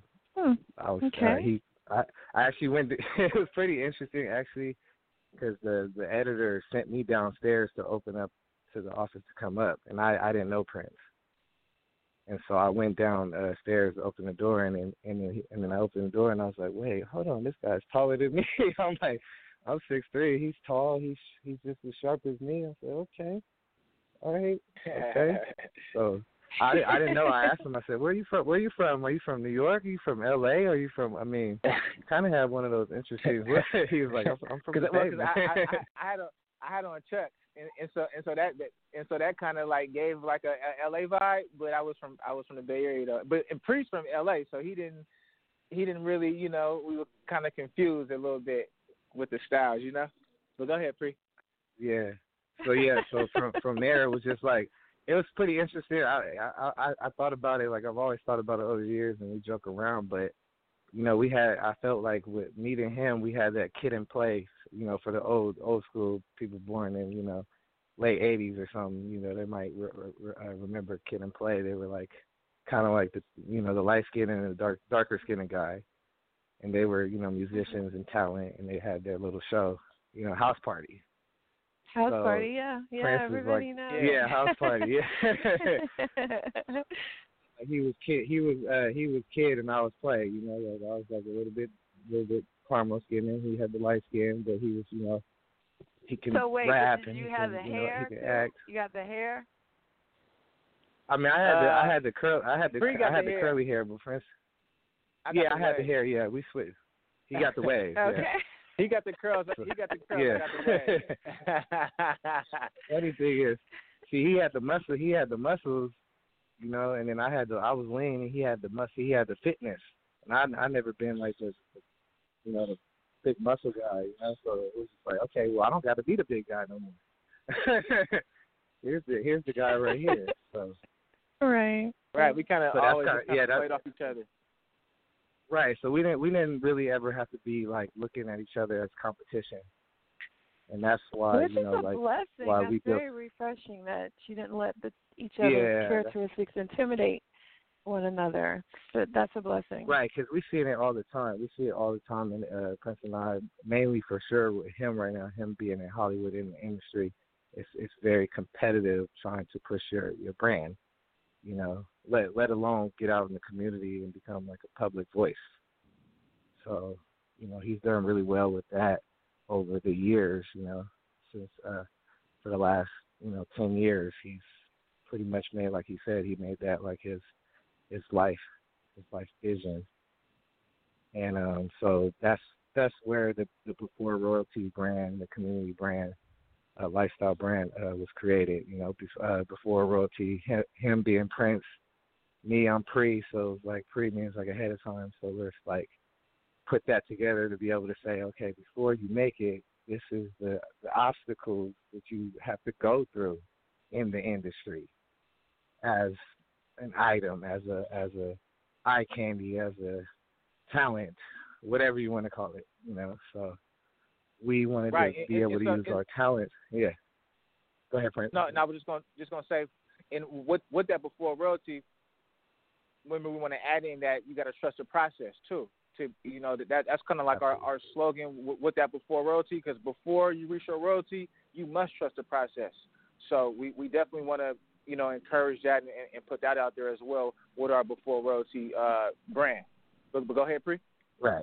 I was I actually went to, it was pretty interesting, actually, because the editor sent me downstairs to open up to the office to come up, and I didn't know Prince. And so I went downstairs to open the door, and then I opened the door, and I was like, wait, hold on, this guy's taller than me. I'm like, I'm 6'3", he's tall, he's just as sharp as me. I said, okay, all right, okay. So I didn't know. I asked him, I said, where are you from? Are you from New York? Are you from L.A.? Are you from, I mean, kind of had one of those interesting, he was like, I'm from the States. I had on Chuck. And so that kind of like gave like a LA vibe, but I was from the Bay Area though. But and Priest from LA, so he didn't really, you know, we were kind of confused a little bit with the styles, you know. But go ahead, Priest. Yeah. So from there it was just like, it was pretty interesting. I thought about it, like I've always thought about it over the years, and we joke around, but you know, I felt like with meeting him, we had that Kid and Play, you know, for the old school people born in, you know, late 80s or something, you know, they might remember Kid and Play. They were like, kind of like the, you know, the light skinned and the darker skinned guy. And they were, you know, musicians and talent, and they had their little show, you know, House Party. House Party, yeah, Prince everybody knows. Yeah, House Party, yeah. He was kid and I was Play, you know, like I was like a little bit caramel skinned, and he had the light skin, but he was, you know, he can rap, did and you have the hair? He can act. You got the hair? I mean, I had the curly hair, but Prince. I had the hair. Yeah, we switched. He got the waves. Okay. Yeah. He got the curls. He got the curls. Yeah. Funny thing is, see, he had the muscle. He had the muscles, you know, and then I was lean, and he had the muscle. He had the fitness, and I never been like this, you know, the big muscle guy. You know, so it was just like, okay, well, I don't got to be the big guy no more. here's the guy right here. So. Right. Right. We kind of always played off each other. Right. So we didn't really ever have to be like looking at each other as competition, and that's why Which you know is a like blessing. why That's we very refreshing that you didn't let each other's characteristics intimidate one another. But that's a blessing. Right, because we see it all the time. We see it all the time, and Prince and I, mainly for sure with him right now, him being in Hollywood in the industry, it's very competitive trying to push your brand. You know, let alone get out in the community and become like a public voice. So, you know, he's done really well with that over the years, you know, since for the last, 10 years, he's pretty much made, like he said, he made that like his life vision. And so that's where the Before Royalty brand, the community brand, lifestyle brand was created. You know, Before Royalty, him being Prince, me I'm Pre, so like Pre means like ahead of time. So let's like put that together to be able to say, okay, before you make it, this is the obstacles that you have to go through in the industry as an item, as a eye candy, as a talent, whatever you want to call it. You know, so. We wanted to be able to use our talent. Yeah. Go ahead, Prince. No, I was just gonna say, and with that Before Royalty, when we want to add in that you got to trust the process too. To that's kind of like our slogan with that Before Royalty, because before you reach your royalty, you must trust the process. So we definitely want to encourage that and put that out there as well with our Before Royalty brand. But go ahead, Pre. Right.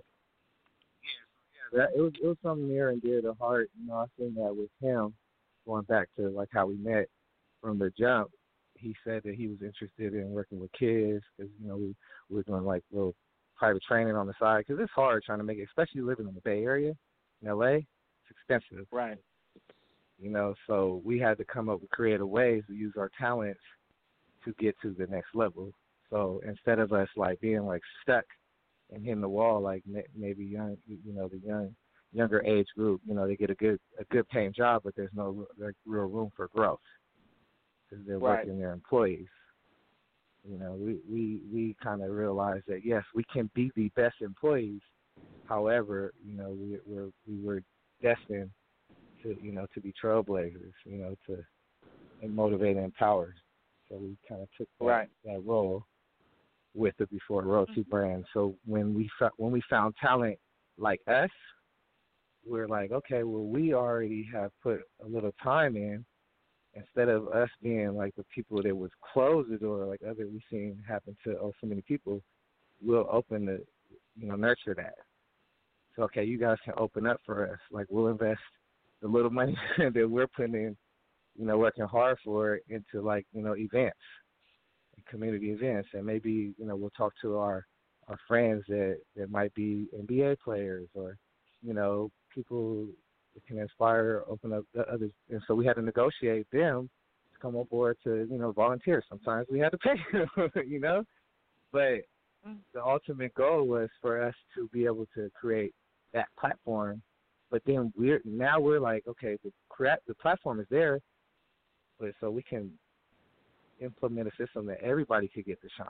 It was something near and dear to heart. You know, I seen that with him, going back to like how we met from the jump. He said that he was interested in working with kids because we were doing like little private training on the side because it's hard trying to make it, especially living in the Bay Area, in LA. It's expensive, right? You know, so we had to come up with creative ways to use our talents to get to the next level. So instead of us like being like stuck and hitting the wall like maybe young, the younger age group, they get a good paying job, but there's no real room for growth because they're working their employees. You know, we kind of realized that yes, we can be the best employees. However, we were destined to be trailblazers, and motivate and empower. So we kind of took that role with the Before Royalty brand. So when we found talent like us, we're like, okay, well, we already have put a little time in. Instead of us being like the people that would close the door, like we've seen happen to so many people, we'll open the, nurture that. So, okay, you guys can open up for us. Like, we'll invest the little money that we're putting in, working hard for into like, events. Community events, and maybe we'll talk to our friends that might be NBA players or people that can inspire, open up others. And so we had to negotiate them to come on board to volunteer. Sometimes we had to pay them, but the ultimate goal was for us to be able to create that platform. But then we're like, okay, the platform is there, but so we can implement a system that everybody could get to shine.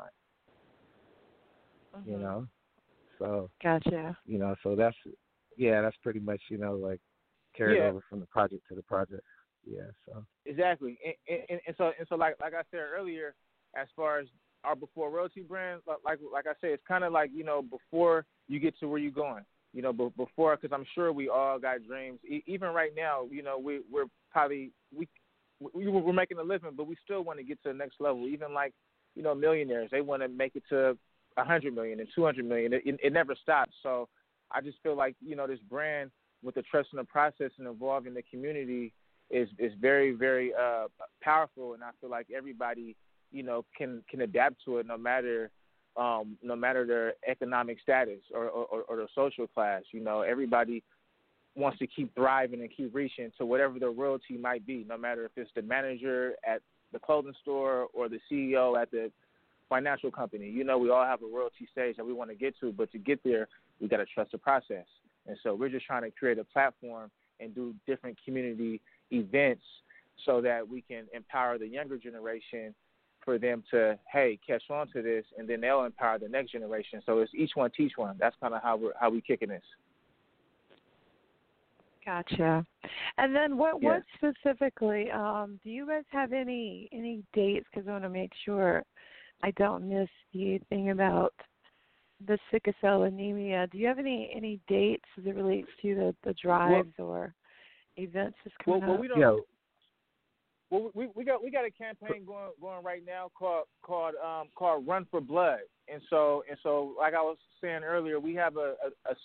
So gotcha. So that's pretty much like carried over from the project to the project. Yeah. So exactly, and so like I said earlier, as far as our Before Royalty brand, like I said, it's kind of like before you get to where you're going. Before, because I'm sure we all got dreams. Even right now, we're probably we're making a living, but we still want to get to the next level. Even like, millionaires, they want to make it to 100 million and 200 million. It never stops. So I just feel like, this brand with the trust in the process and involving the community is very, very powerful. And I feel like everybody, can adapt to it no matter their economic status or their social class. Everybody wants to keep thriving and keep reaching to whatever the royalty might be, no matter if it's the manager at the clothing store or the CEO at the financial company. You know, we all have a royalty stage that we want to get to, but to get there, we got to trust the process. And so we're just trying to create a platform and do different community events so that we can empower the younger generation for them to, hey, catch on to this, and then they'll empower the next generation. So it's each one teach one. That's kind of how we kicking this. Gotcha. And then what specifically, do you guys have any dates? Because I want to make sure I don't miss anything about the sickle cell anemia. Do you have any dates as it relates to the drives or events that's coming up? We don't. Well, we got a campaign going right now called Run for Blood, and so like I was saying earlier, we have a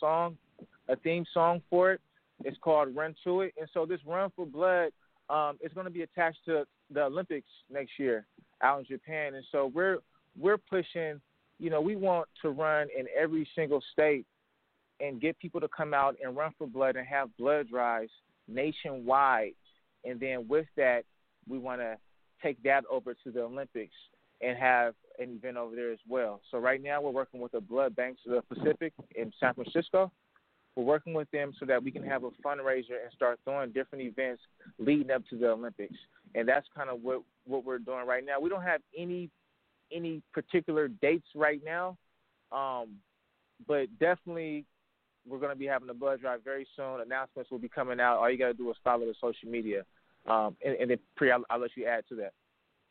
theme song for it. It's called Run to It, and so this Run for Blood is going to be attached to the Olympics next year out in Japan, and so we're pushing. You know, we want to run in every single state and get people to come out and run for blood and have blood drives nationwide, and then with that, we want to take that over to the Olympics and have an event over there as well. So right now we're working with the Blood Banks of the Pacific in San Francisco. We're working with them so that we can have a fundraiser and start throwing different events leading up to the Olympics. And that's kind of what we're doing right now. We don't have any particular dates right now, but definitely we're going to be having a blood drive very soon. Announcements will be coming out. All you got to do is follow the social media. And then, Pri, I'll let you add to that.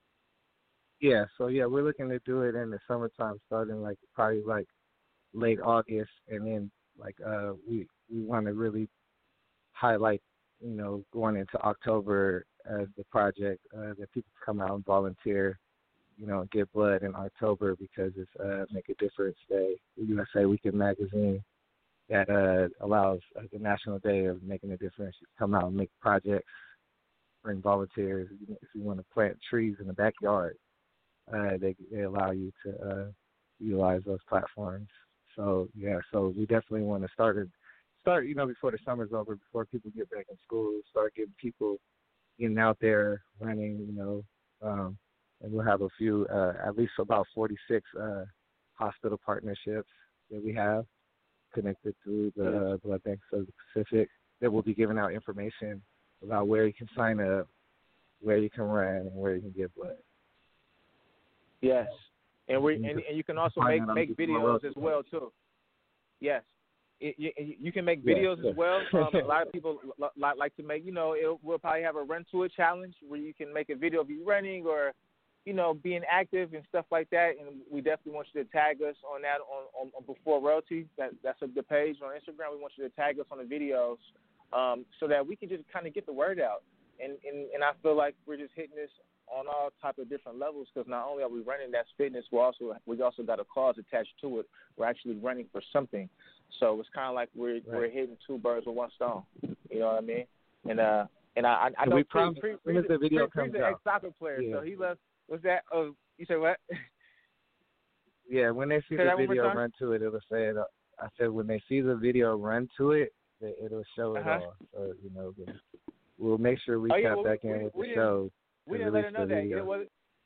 Yeah, so we're looking to do it in the summertime, starting probably late August, and then we want to really highlight, going into October as the project that people come out and volunteer, get blood in October because it's Make a Difference Day, the USA Weekend magazine that allows the National Day of Making a Difference. You come out and make projects, bring volunteers. If you want to plant trees in the backyard, they allow you to utilize those platforms. So we definitely want to start before the summer's over, before people get back in school, start getting people getting out there running, and we'll have a few, at least about 46 hospital partnerships that we have connected through the Blood Banks of the Pacific that will be giving out information about where you can sign up, where you can run, and where you can get blood. Yes, and you can also make videos as well too. Yes, you can make videos as well. A lot of people like to make. We'll probably have a Run to It challenge where you can make a video of you running or, being active and stuff like that. And we definitely want you to tag us on that on Before Royalty. That's the page on Instagram. We want you to tag us on the videos so that we can just kind of get the word out. And I feel like we're just hitting this on all type of different levels because not only are we running that's fitness, we also got a cause attached to it. We're actually running for something. So it's kind of like we're hitting two birds with one stone. You know what I mean? And I know Pre's an ex-soccer player, so he loves. What's that? Oh, you said what? Yeah, when they see the video Run to It, it'll say it. I said when they see the video Run to It, it'll show it all. So we'll make sure we tap back in with the show. We didn't let her know that.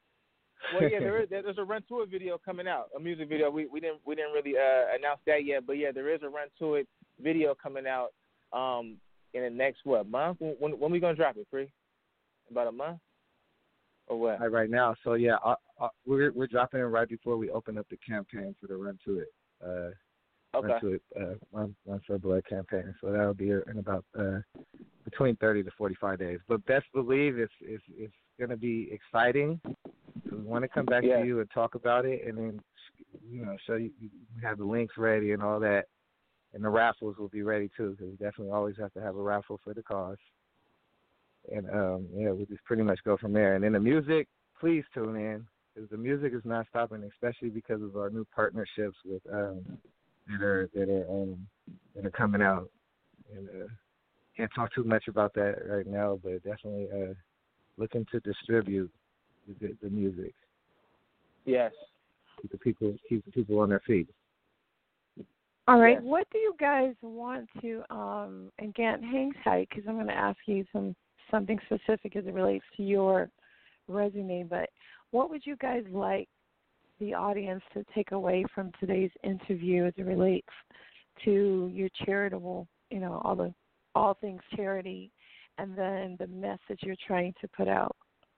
There's a Run to It video coming out, a music video. We didn't really announce that yet, but there is a Run to It video coming out in the next month? When we gonna drop it, Free? About a month or what? Right now, so we're dropping it right before we open up the campaign for the Run to It. Run to It, Run for Blood campaign. So that'll be in about between 30 to 45 days. But best believe it's going to be exciting. So we want to come back to you and talk about it, and then show you. We have the links ready and all that, and the raffles will be ready too. Because we definitely always have to have a raffle for the cause. And we'll just pretty much go from there. And then the music, please tune in because the music is not stopping, especially because of our new partnerships with that are coming out. And can't talk too much about that right now, but definitely looking to distribute the music. Yes. Keep the people on their feet. All right. Yes. What do you guys want to again, hang tight because I'm going to ask you something specific as it relates to your resume, but what would you guys like the audience to take away from today's interview as it relates to your charitable, all things charity, and then the message you're trying to put out?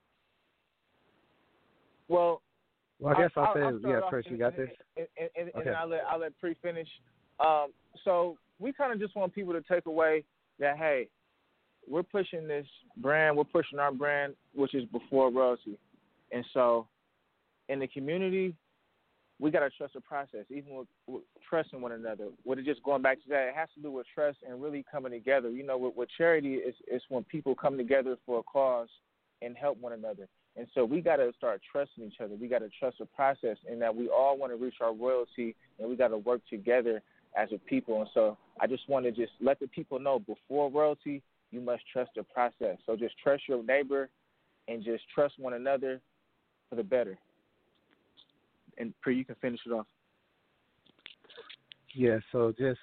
Well, I guess I'll say, start off first you got this. And Okay. then I'll let Pre finish. So we kind of just want people to take away that, hey, we're pushing this brand, we're pushing our brand, which is Before Royalty. And so in the community, we got to trust the process, even with trusting one another. With it just going back to that, it has to do with trust and really coming together. With charity, it's when people come together for a cause and help one another. And so we got to start trusting each other. We got to trust the process, and that we all want to reach our royalty, and we got to work together as a people. And so I just want to just let the people know, before royalty, you must trust the process. So just trust your neighbor and just trust one another for the better. And Pre, you can finish it off. Yeah, so just,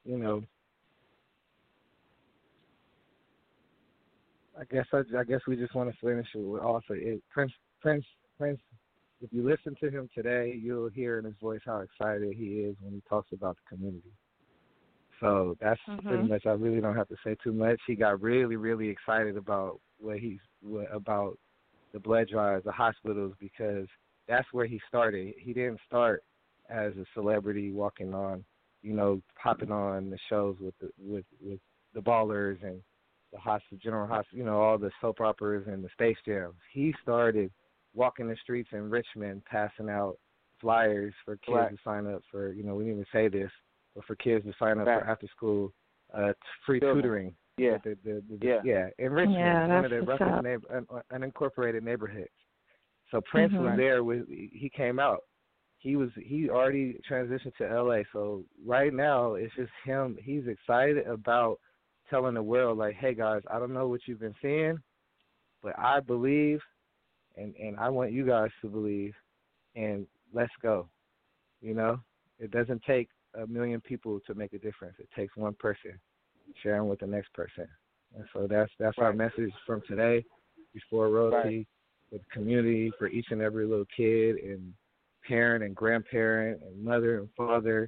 I guess we just want to finish it with also Prince. If you listen to him today, you'll hear in his voice how excited he is when he talks about the community. So that's pretty much. I really don't have to say too much. He got really, really excited about about the blood drives, the hospitals, because that's where he started. He didn't start as a celebrity walking on, popping on the shows with the Ballers and the General Hospital, all the soap operas and the Space Jams. He started walking the streets in Richmond, passing out flyers for kids to sign up for, we didn't even say this, but for kids to sign up for after school free tutoring. Yeah. In Richmond, one of the roughest unincorporated neighborhoods. So Prince was there. He came out. He already transitioned to LA. So right now it's just him. He's excited about telling the world, like, hey guys, I don't know what you've been seeing, but I believe, and I want you guys to believe, and let's go. It doesn't take a million people to make a difference. It takes one person sharing with the next person. And so that's our message from today, Before Royalty, for the community, for each and every little kid and parent and grandparent and mother and father,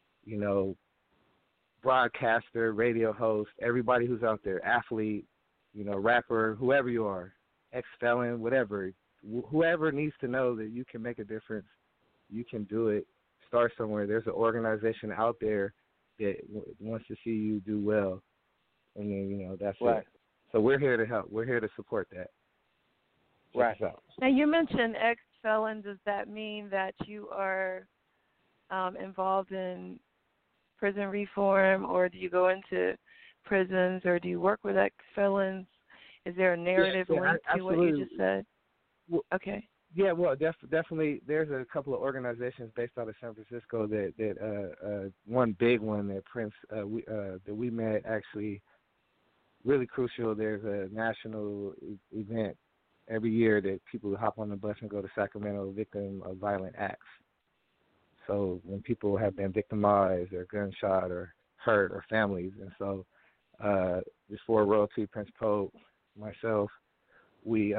broadcaster, radio host, everybody who's out there, athlete, rapper, whoever you are, ex-felon, whatever, whoever needs to know that you can make a difference, you can do it. Start somewhere. There's an organization out there that wants to see you do well, and then that's it. So we're here to help. We're here to support that. Right. Now you mentioned ex-felon. Does that mean that you are involved in prison reform, or do you go into prisons, or do you work with ex-felons? Is there a narrative linked to what you just said? Okay. Yeah, well, definitely. There's a couple of organizations based out of San Francisco that one big one that Prince that we met, actually really crucial. There's a national event every year that people hop on the bus and go to Sacramento, victim of violent acts. So when people have been victimized or gunshot or hurt, or families, and so Before Royalty, Prince Pope, myself, we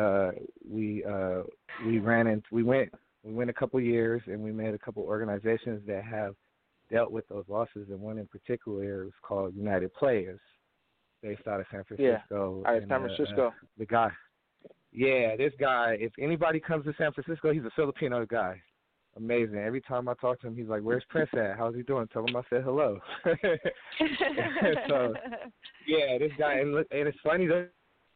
went a couple years, and we made a couple organizations that have dealt with those losses, and one in particular is called United Players, based out of San Francisco. Yeah, San Francisco. The guy. Yeah, this guy, if anybody comes to San Francisco, he's a Filipino guy. Amazing. Every time I talk to him, he's like, "Where's Prince at? How's he doing?" Tell him I said hello. So, yeah, this guy, and it's funny that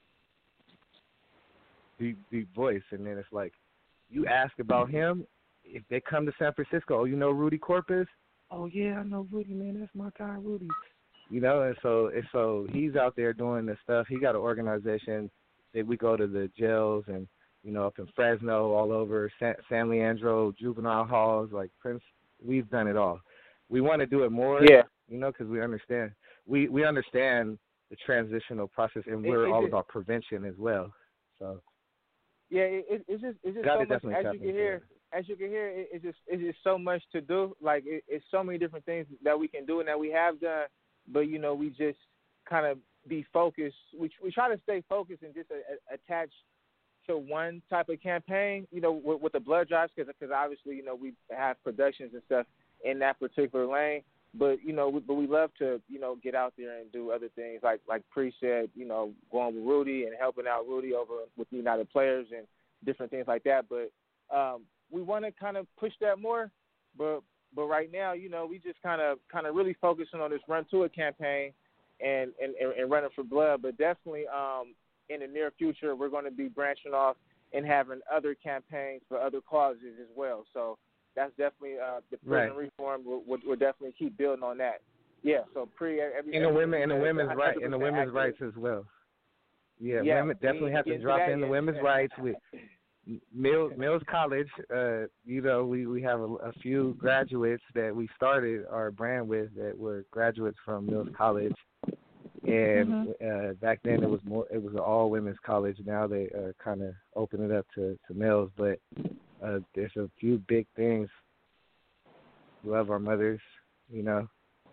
the voice, and then it's like, you ask about him, if they come to San Francisco, oh, you know Rudy Corpus? Oh yeah, I know Rudy, man. That's my guy, Rudy. And so he's out there doing this stuff. He got an organization that we go to the jails and, up in Fresno, all over, San Leandro, juvenile halls, like Prince. We've done it all. We want to do it more, because we understand. We understand the transitional process, and we're all about prevention as well. So yeah, it's just so much, as you can hear. as you can hear, it's just so much to do. Like it's so many different things that we can do and that we have done, but we just kind of be focused. We try to stay focused and just attach to one type of campaign. With the blood drives, because obviously we have productions and stuff in that particular lane. But but we love to get out there and do other things like Pre said, going with Rudy and helping out Rudy over with the United Players and different things like that. But we want to kind of push that more. But right now, we just kind of really focusing on this Run To It campaign and running for blood. But definitely in the near future, we're going to be branching off and having other campaigns for other causes as well. So that's definitely the prison reform. We'll definitely keep building on that. Yeah. So the women's rights as well. Yeah, women definitely have to drop in the women's rights with Mills College. We have a few graduates that we started our brand with that were graduates from Mills College, and back then it was an all women's college. Now they kind of open it up to Mills, but. There's a few big things. Love our mothers, and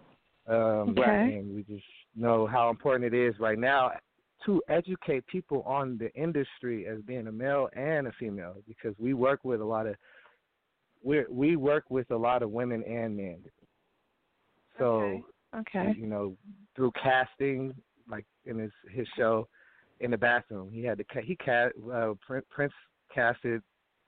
we just know how important it is right now to educate people on the industry as being a male and a female, because we work with a lot of women and men. So, through casting, like in his show, In the Bathroom, Prince casted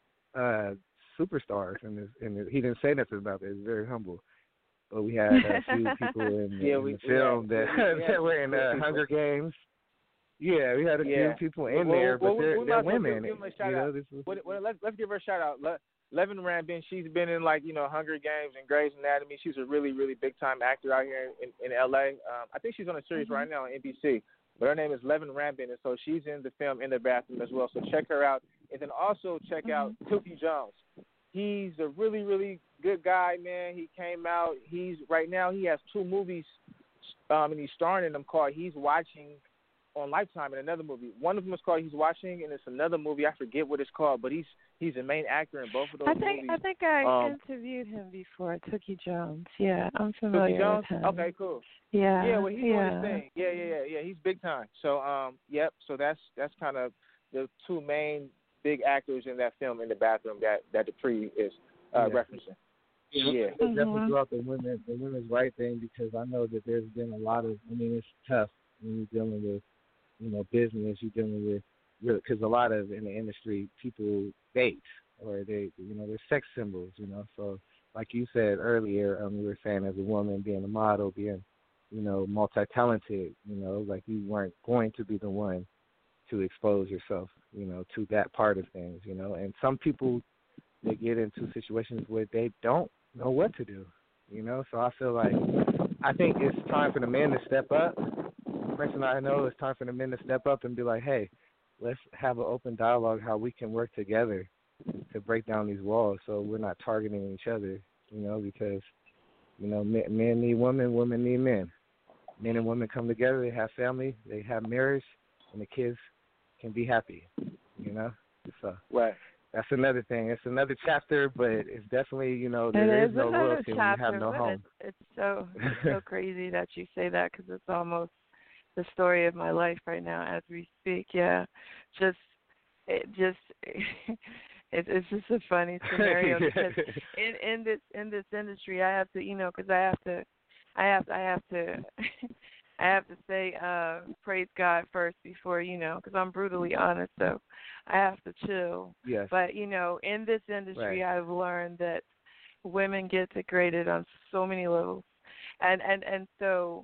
superstars, and he didn't say nothing about it. He was very humble. But we had a few people in the film that were in Hunger Games. Yeah, we had a few people in there, but they're women. Let's give her a shout out. Levin Rambin, she's been in Hunger Games and Grey's Anatomy. She's a really, really big time actor out here in LA. I think she's on a series right now on NBC. But her name is Levin Rambin, and so she's in the film In the Bathroom as well. So check her out. And then also check out Tookie Jones. He's a really, really good guy, man. He came out. Right now he has 2 movies, and he's starring in them called He's Watching on Lifetime, and another movie. One of them is called He's Watching, and it's another movie. I forget what it's called, but he's the main actor in both of those movies. I think I interviewed him before, Tookie Jones. Yeah, I'm familiar with him. Okay, cool. Yeah. Yeah, well, he's doing his thing. Yeah. He's big time. So, So that's kind of the 2 main big actors in that film In the Bathroom that Dupree is referencing. Yeah. Definitely throughout the women's right thing, because I know that there's been a lot of. It's tough when you're dealing with business. You're dealing with because a lot of in the industry people date or they're sex symbols. So like you said earlier, we were saying as a woman being a model, being multi-talented. Like you weren't going to be the one to expose yourself, to that part of things, and some people, they get into situations where they don't know what to do, so I think it's time for the men to step up. Prince and I know it's time for the men to step up and be like, hey, let's have an open dialogue how we can work together to break down these walls so we're not targeting each other, because, men need women, women need men. Men and women come together, they have family, they have marriage, and the kids can be happy, So right. That's another thing. It's another chapter, but it's definitely, there is no loyalty when you have no home. It's so crazy that you say that, because it's almost the story of my life right now as we speak. Yeah, it's just a funny scenario because in this industry, I have to, because I have to say praise God first before, because I'm brutally honest, so I have to chill. Yes. But, in this industry, right. I've learned that women get degraded on so many levels. And so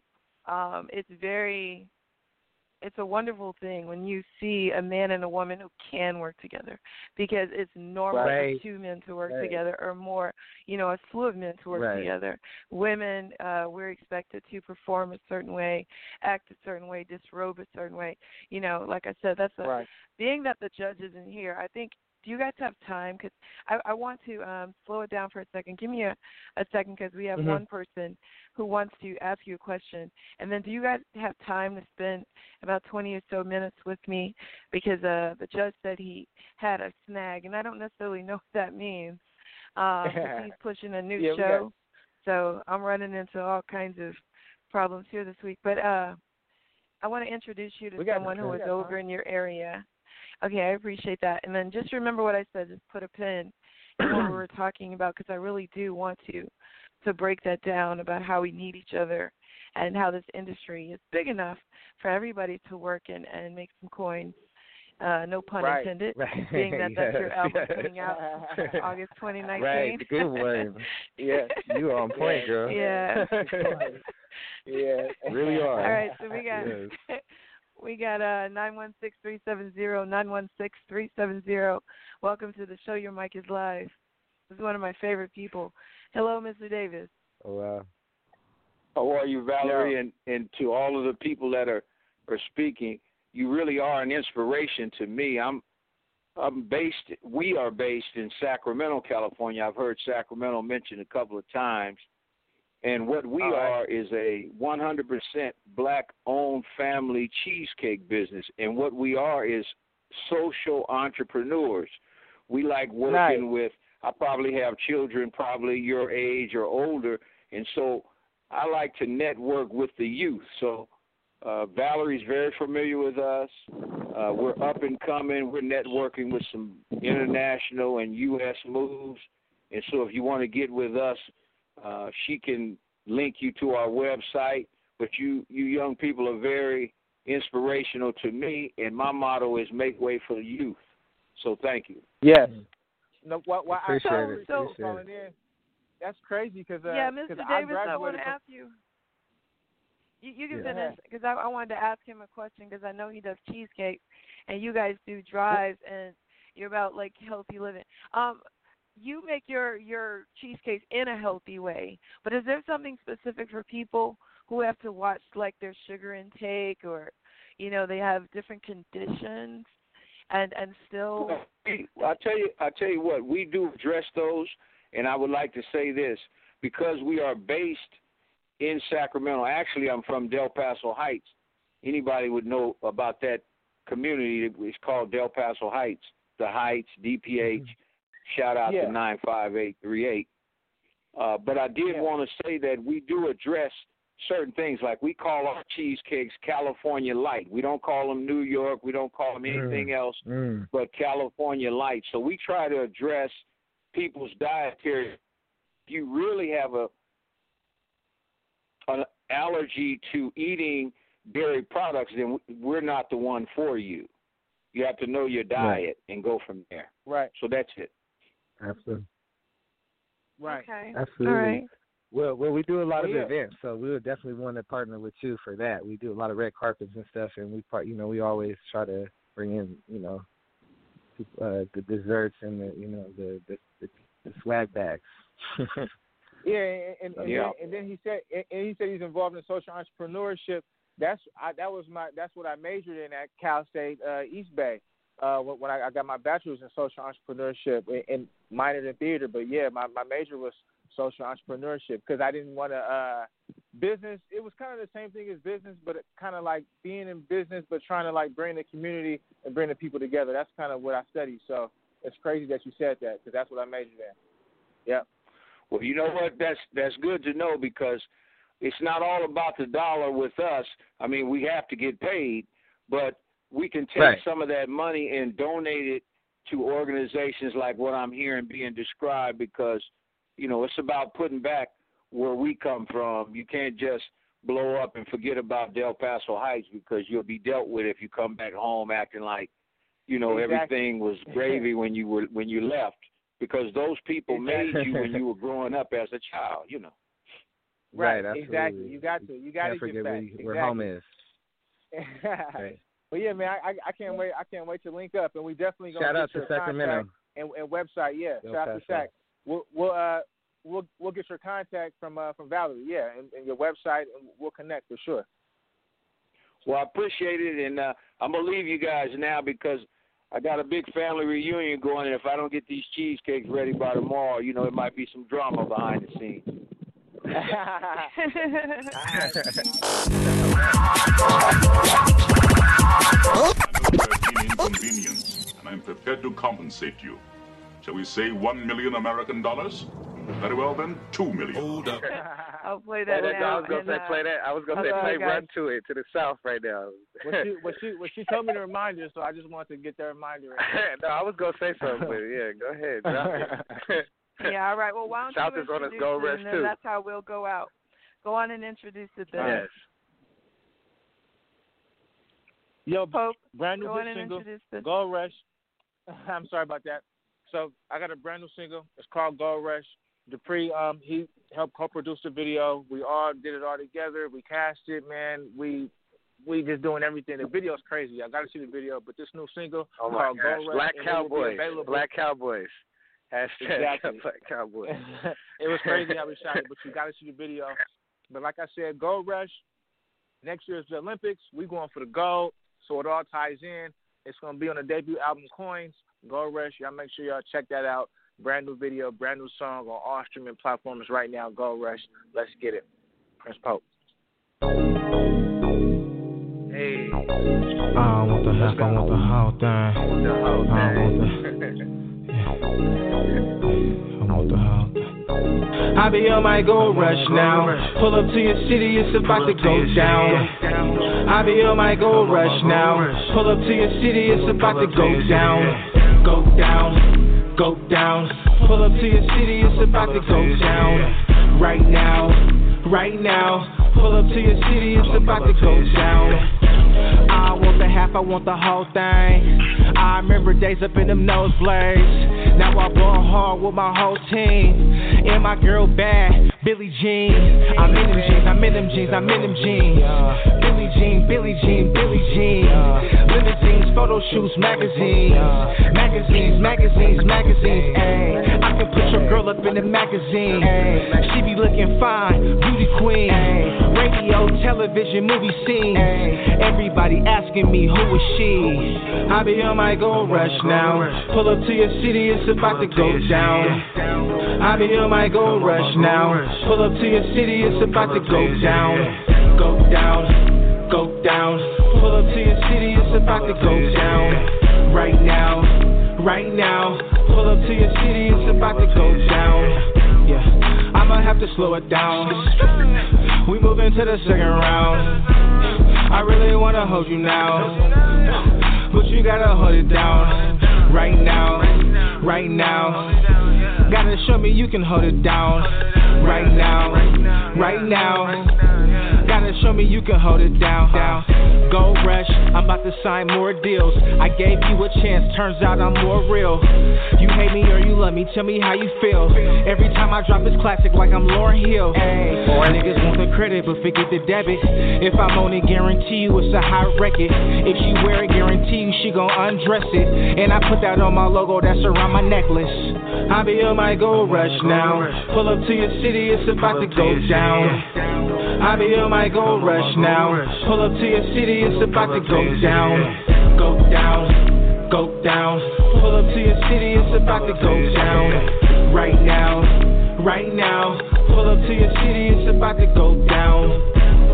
it's a wonderful thing when you see a man and a woman who can work together, because it's normal right. for 2 men to work right. together, or more, a slew of men to work right. together. Women, we're expected to perform a certain way, act a certain way, disrobe a certain way. Like I said, right. Being that the judge isn't here, I think, do you guys have time? Because I want to slow it down for a second. Give me a second, because we have one person who wants to ask you a question. And then do you guys have time to spend about 20 or so minutes with me? Because the judge said he had a snag, and I don't necessarily know what that means. He's pushing a new Yeah, show, so I'm running into all kinds of problems here this week. But I want to introduce you to someone who is over in your area. Okay, I appreciate that. And then just remember what I said. Just put a pin in what we were talking about, because I really do want to break that down about how we need each other and how this industry is big enough for everybody to work and make some coins. No pun intended, being that that's your album coming out August 2019. Right, good one. Yeah, you on point, girl. Yeah. Yeah. Really are. All right, so we got 916-370-916-370. Welcome to the show. Your mic is live. This is one of my favorite people. Hello, Mr. Davis. Oh, wow. How are you, Valerie? And to all of the people that are speaking, you really are an inspiration to me. We are based in Sacramento, California. I've heard Sacramento mentioned a couple of times. And what we are is a 100% black-owned family cheesecake business. And what we are is social entrepreneurs. We like working with, I probably have children probably your age or older, and so I like to network with the youth. So Valerie's very familiar with us. We're up and coming. We're networking with some international and U.S. moves. And so if you want to get with us, she can link you to our website. But you young people are very inspirational to me, and my motto is make way for the youth. So thank you. Yes. No, Appreciate it. That's crazy because Mr. Davis, I want to ask you. You can finish, because I wanted to ask him a question, because I know he does cheesecake, and you guys do drives, and you're about like healthy living. You make your cheesecakes in a healthy way, but is there something specific for people who have to watch like their sugar intake, or they have different conditions, and still? I tell you what, we do address those, and I would like to say this, because we are based in Sacramento. Actually, I'm from Del Paso Heights. Anybody would know about that community. It's called Del Paso Heights, the Heights, DPH. Shout out to 95838. But I did want to say that we do address certain things, like we call our cheesecakes California Light. We don't call them New York. We don't call them anything else but California Light. So we try to address people's dietary. If you really have an allergy to eating dairy products, then we're not the one for you. You have to know your diet and go from there. Right. So that's it. Absolutely. Right. Okay. Absolutely. All right. Well, we do a lot of events, so we would definitely want to partner with you for that. We do a lot of red carpets and stuff, and we always try to bring in, the desserts and the swag bags. And then he said he's involved in social entrepreneurship. That's what I majored in at Cal State East Bay. When I got my bachelor's in social entrepreneurship and minored in theater, but my major was social entrepreneurship, because I didn't want to business. It was kind of the same thing as business, but it kind of like being in business, but trying to like bring the community and bring the people together. That's kind of what I studied. So it's crazy that you said that, because that's what I majored in. Yeah. Well, you know what? That's good to know, because it's not all about the dollar with us. I mean, we have to get paid, but we can take some of that money and donate it to organizations like what I'm hearing being described, because, it's about putting back where we come from. You can't just blow up and forget about Del Paso Heights, because you'll be dealt with if you come back home acting like, everything was gravy when you left, because those people made you when you were growing up as a child, Right, absolutely. Exactly. You got to get back. Where home is. Right. Well, yeah, man, I can't wait. I can't wait to link up, and we definitely gonna shout out get to your Sacramento and website. Yeah, shout out to Sac. We'll get your contact from Valerie. Yeah, and your website, and we'll connect for sure. Well, I appreciate it, and I'm gonna leave you guys now, because I got a big family reunion going, and if I don't get these cheesecakes ready by tomorrow, it might be some drama behind the scenes. I know there have been inconvenience, and I'm prepared to compensate you. Shall we say 1 million American dollars? Very well then, 2 million. Hold up. I'll play that now. I was gonna say play that. I was gonna say play Run to It to the South right now. What she told me to remind you, so I just wanted to get that reminder. No, I was gonna say something, but yeah, go ahead. Drop it. Yeah, all right. Well, why don't South you is on introduce its Gold it, Rush and then too. that's how we'll go out. Go on and introduce it then. Yes. Yo, Pope, brand new go on and single, introduce it. Gold Rush. I'm sorry about that. So I got a brand new single. It's called Gold Rush. Dupree, he helped co-produce the video. We all did it all together. We cast it, man. We just doing everything. The video's crazy. I got to see the video. But this new single called Gold Rush. Black Cowboys. Black Cowboys. Hashtag Exactly. Black Cowboys. It was crazy how we shot it, but you got to see the video. But like I said, Gold Rush. Next year is the Olympics. We going for the gold, so it all ties in. It's going to be on the debut album, Coins, Gold Rush. Y'all make sure y'all check that out. Brand new video, brand new song on all streaming platforms right now, Gold Rush. Let's get it. Prince Pope. Hey. I want the half, I want the whole thing. I want the whole thing. I be on my gold rush now. Pull up to your city, it's about to go down. I be on my gold rush now. Pull up to your city, it's about to go down. Go down, go down. Pull up to your city, it's about to go down. Right now, right now. Pull up to your city, it's about to go down. I want the half, I want the whole thing. I remember days up in them nosebleeds. Now I ball hard with my whole team. And my girl bad, Billie Jean. I'm in them jeans, I'm in them jeans, I'm in them jeans. Billie Jean, Billie Jean, Billie Jean. Limousines, photo shoots, magazines. Magazines, magazines, magazines. Ay. I can put your girl up in the magazine. Ay. She be looking fine, beauty queen. Ay. Radio, television, movie scene. Ay. Everybody asking me who is she. I be on my gold rush now. Pull up to your city, it's about to go down. I be on my gold rush now. Pull up to your city, it's about to go down. Go down, go down. Pull up to your city, it's about to go down. Right now, right now. Pull up to your city, it's about to go down. Yeah, I'ma have to slow it down. We moving to the second round. I really wanna hold you now, but you gotta hold it down. Right now, right now. Gotta show me you can hold it down. Right now, right now. Gotta show me you can hold it down. Gold Rush, I'm about to sign more deals. I gave you a chance, turns out I'm more real. You hate me or you love me, tell me how you feel. Every time I drop it's classic like I'm Lauryn Hill. Ay, niggas want the credit but forget the debit. If I'm on it, guarantee you it's a hot record. If she wear it, guarantee you she gon' undress it. And I put that on my logo that's around my necklace. I be on my gold rush now. Pull up to your city, it's about to go down. I be on my gold rush now. Pull up to your city, it's about to go down. Go down, go down. Pull up to your city, it's about to go down. Right now, right now. Pull up to your city, it's about to go down.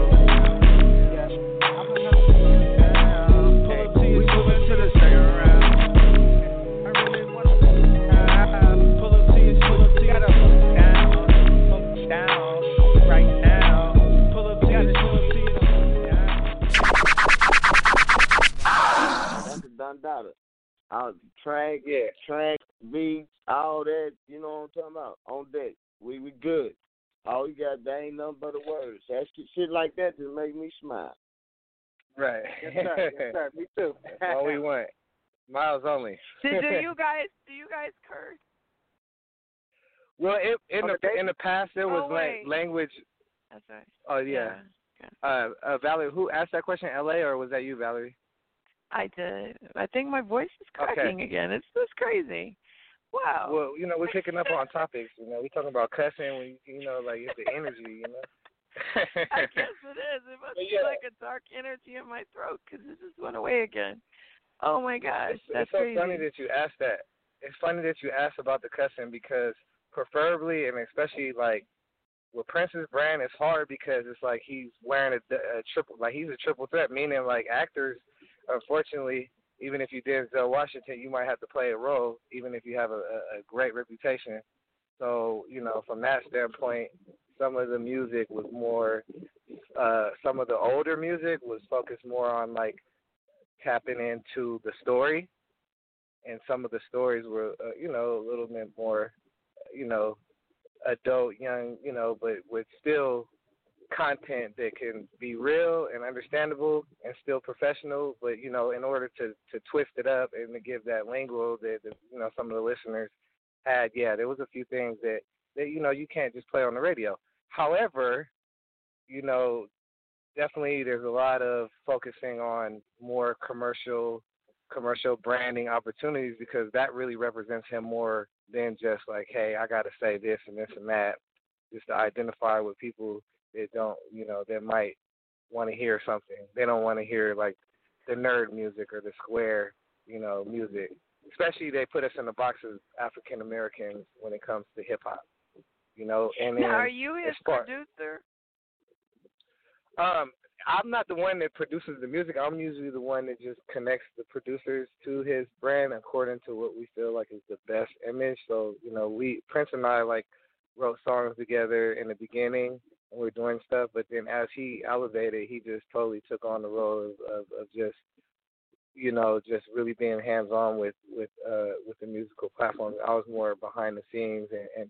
Track, beats, all that, you know what I'm talking about, on deck. We good. All we got, there ain't nothing but the words. That shit like that just make me smile. Right. Yes, sir. Yes, sir. Me too. That's all we want. Miles only. Do you guys curse? Well, in the past there was language. That's right. Oh yeah. Valerie, who asked that question? LA or was that you, Valerie? I did. I think my voice is cracking again. It's just crazy. Wow. Well, we're picking up on topics. We're talking about cussing. Like it's the energy. I guess it is. It must be like a dark energy in my throat because it just went away again. Oh my gosh, that's so crazy. funny that you asked that. It's funny that you asked about the cussing because preferably and especially like with Prince's brand, it's hard because it's like he's wearing a triple, like he's a triple threat, meaning like actors. Unfortunately, even if you Denzel Washington, you might have to play a role, even if you have a great reputation. So, from that standpoint, some of the music was more, some of the older music was focused more on, like, tapping into the story. And some of the stories were, a little bit more, adult, young, but with still content that can be real and understandable and still professional. But, in order to twist it up and to give that lingo that some of the listeners had, there was a few things that you can't just play on the radio. However, definitely there's a lot of focusing on more commercial branding opportunities, because that really represents him more than just like, hey, I got to say this and this and that, just to identify with people that don't, that might want to hear something. They don't want to hear like the nerd music or the square, music. Especially they put us in the box as African Americans when it comes to hip hop, And now, are you his producer? I'm not the one that produces the music. I'm usually the one that just connects the producers to his brand according to what we feel like is the best image. So, Prince and I, like, wrote songs together in the beginning, and we're doing stuff. But then as he elevated, he just totally took on the role of just, just really being hands-on with the musical platform. I was more behind the scenes,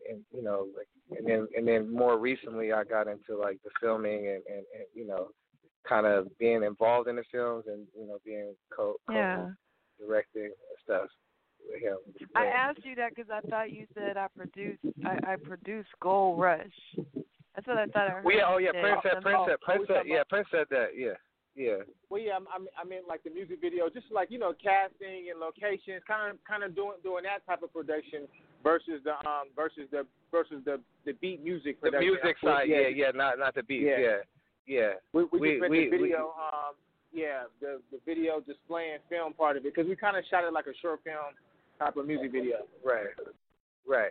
and then more recently I got into, like, the filming and kind of being involved in the films and, being co-directing and stuff with him. I asked you that because I thought you said I produced Gold Rush. That's what I thought I heard. Well, Prince said that, yeah. Well, yeah, I mean, like the music video, just like, casting and locations, kind of doing that type of production versus the beat music production. The music side, not the beat, yeah. We just made the video, the video displaying film part of it, because we kind of shot it like a short film type of music video. Right.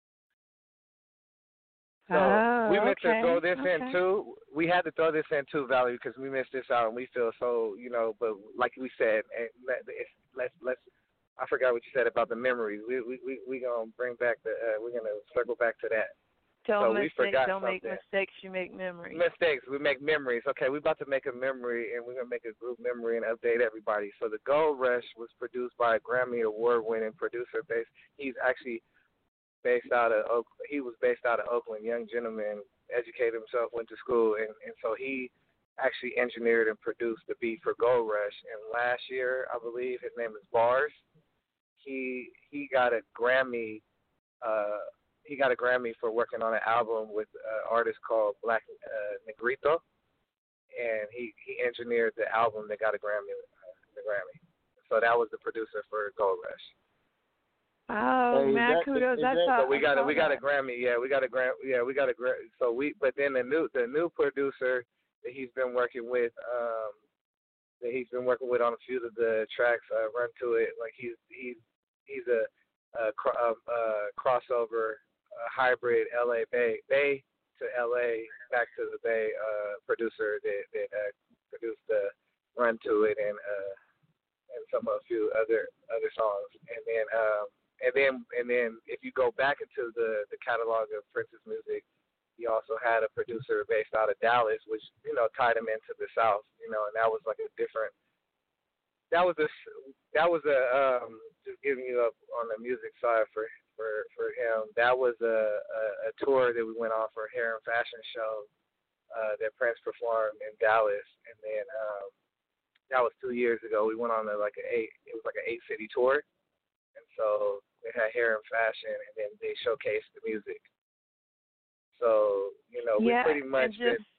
So we meant to throw this in too. We had to throw this in too, Valerie, because we missed this out and we feel so, but like we said, let's. I forgot what you said about the memories. We gonna bring back we're gonna circle back to that. Don't make mistakes, you make memories. Mistakes, we make memories. Okay, we're about to make a memory, and we're going to make a group memory and update everybody. So the Gold Rush was produced by a Grammy Award-winning producer. He's actually based out of Oakland. He was based out of Oakland, young gentleman, educated himself, went to school, and so he actually engineered and produced the beat for Gold Rush. And last year, I believe, his name is Bars. He got a Grammy. He got a Grammy for working on an album with an artist called Black Negrito, and he engineered the album that got a Grammy. The Grammy. So that was the producer for Gold Rush. Oh, man, kudos! So we got a Grammy. Yeah, we got a Grammy. Yeah, we got a Grammy. So but then the new producer that he's been working with, on a few of the tracks, Run to It. Like he's a crossover. Hybrid LA Bay to LA back to the Bay producer that produced the Run to It and a few other songs, and then if you go back into the catalog of Prince's music, he also had a producer based out of Dallas, which tied him into the South, and that was like a different. That was just giving you up on the music side for him. That was a tour that we went on for a hair and fashion show that Prince performed in Dallas, and then that was 2 years ago. We went on an 8-city tour, and so they had hair and fashion, and then they showcased the music. So we pretty much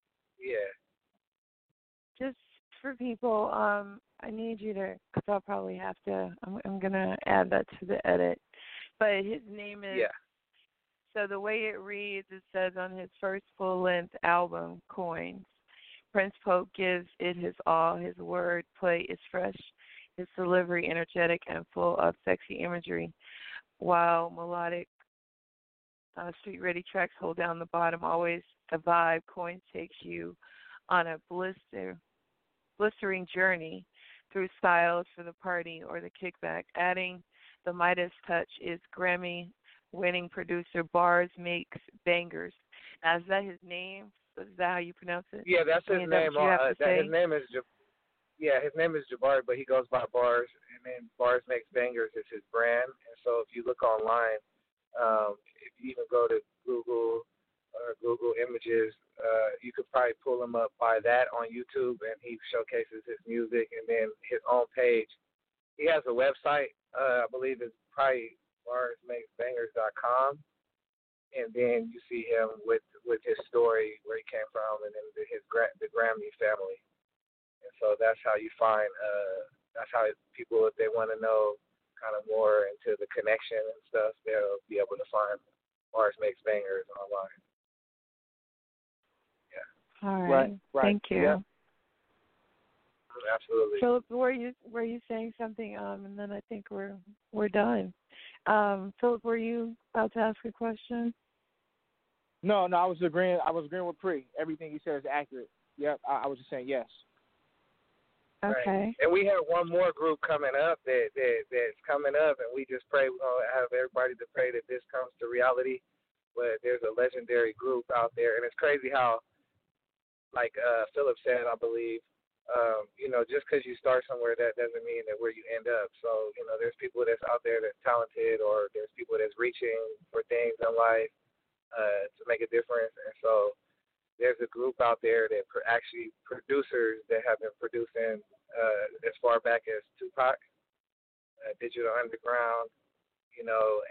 Just for people, I need you to, because I'll probably have to. I'm gonna add that to the edit. But his name is, so the way it reads, it says on his first full-length album, Coins, Prince Pope gives it his all. His wordplay is fresh, his delivery energetic and full of sexy imagery, while melodic, street-ready tracks hold down the bottom. Always a vibe. Coins takes you on a blistering journey through styles for the party or the kickback. Adding the Midas touch is Grammy-winning producer Bars Makes Bangers. Now, is that his name? Is that how you pronounce it? Yeah, that's his name. His name is his name is Jabari, but he goes by Bars, and then Bars Makes Bangers is his brand. And so if you look online, if you even go to Google or Google Images, you could probably pull him up by that on YouTube, and he showcases his music. And then his own page, he has a website, I believe it's probably barsmakesbangers.com, and then you see him with his story, where he came from, and then the Grammy family. And so that's how you find, that's how people, if they want to know kind of more into the connection and stuff, they'll be able to find Bars Makes Bangers online. Yeah. All right. Thank you. Yeah. Absolutely. Philip, were you saying something? And then I think we're done. Philip, were you about to ask a question? No, I was agreeing with Pri. Everything he said is accurate. Yep, I was just saying yes. Okay. Right. And we have one more group coming up that's coming up, and we just pray we're going to have everybody to pray that this comes to reality. But there's a legendary group out there, and it's crazy how, like Philip said, I believe, just because you start somewhere, that doesn't mean that where you end up. So, there's people that's out there that's talented, or there's people that's reaching for things in life to make a difference. And so there's a group out there that actually producers that have been producing as far back as Tupac, Digital Underground, and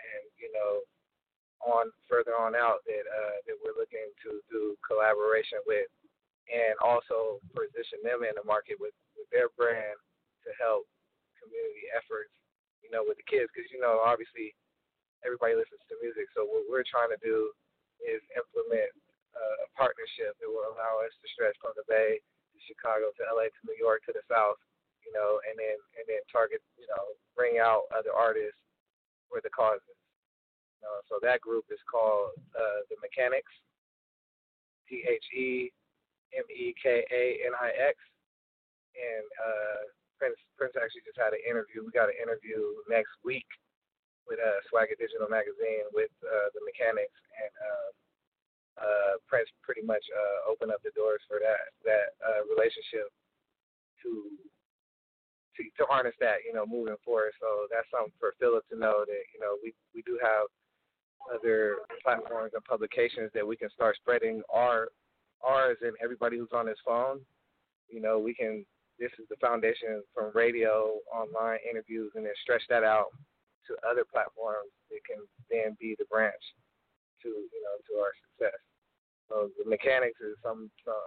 on further on out that we're looking to do collaboration with, and also position them in the market with their brand to help community efforts, with the kids, because obviously everybody listens to music. So what we're trying to do is implement a partnership that will allow us to stretch from the Bay to Chicago to LA to New York to the South, and then target, bring out other artists for the causes. So that group is called The Mechanics, THEMEKANIX, and Prince actually just had an interview. We got an interview next week with Swagger Digital Magazine with The Mechanics, and Prince pretty much opened up the doors for that relationship to harness that, moving forward. So that's something for Philip to know, that we do have other platforms and publications that we can start spreading ours and everybody who's on his phone. We can. This is the foundation from radio, online interviews, and then stretch that out to other platforms that can then be the branch to our success. So the Mechanics is a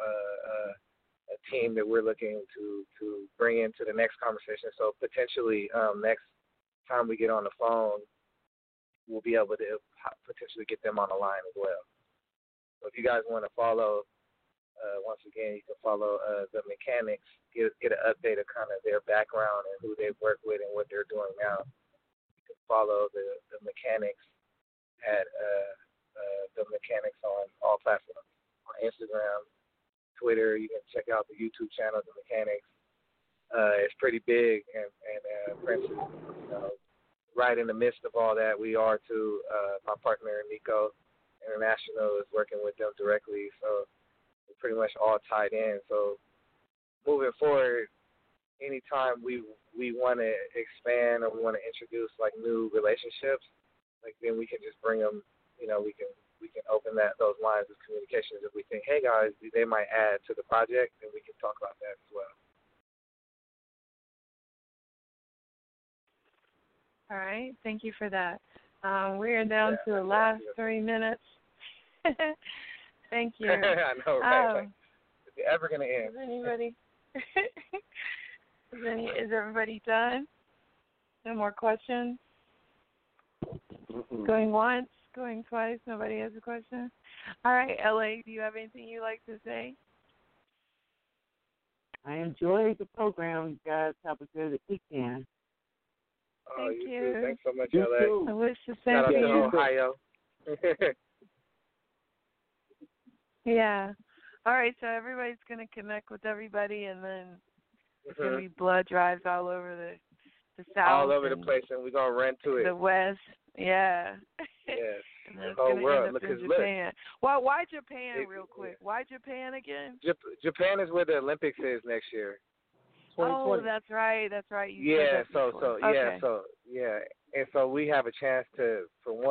team that we're looking to bring into the next conversation. So potentially next time we get on the phone, we'll be able to potentially get them on the line as well. So if you guys want to follow, once again, you can follow the Mechanics, get an update of kind of their background and who they've worked with and what they're doing now. You can follow the Mechanics at the Mechanics on all platforms, on Instagram, Twitter. You can check out the YouTube channel, The Mechanics. It's pretty big, and Prince is, right in the midst of all that. We are too. My partner Nico International is working with them directly, so we're pretty much all tied in. So moving forward, anytime we want to expand or we want to introduce like new relationships, like then we can just bring them. We can open those lines of communications if we think, hey guys, they might add to the project, then we can talk about that as well. All right, thank you for that. We are down to the last 3 minutes. Thank you. I know, right? Is it ever going to end? Is anybody? Is everybody done? No more questions? Mm-hmm. Going once, going twice, nobody has a question? All right, LA, do you have anything you'd like to say? I enjoyed the program. You guys have a good weekend. Thank you. Too. Thanks so much, LA. I wish the same Shout out to to you. Ohio. Yeah. All right, so everybody's going to connect with everybody, and then It's going to be blood drives all over the South. All over the place, and we're going to run to it. The West, yeah. Yes. And then the whole world. Look, Japan. Why Japan, real quick? Why Japan again? Japan is where the Olympics is next year. 2020. Oh, that's right. And so we have a chance to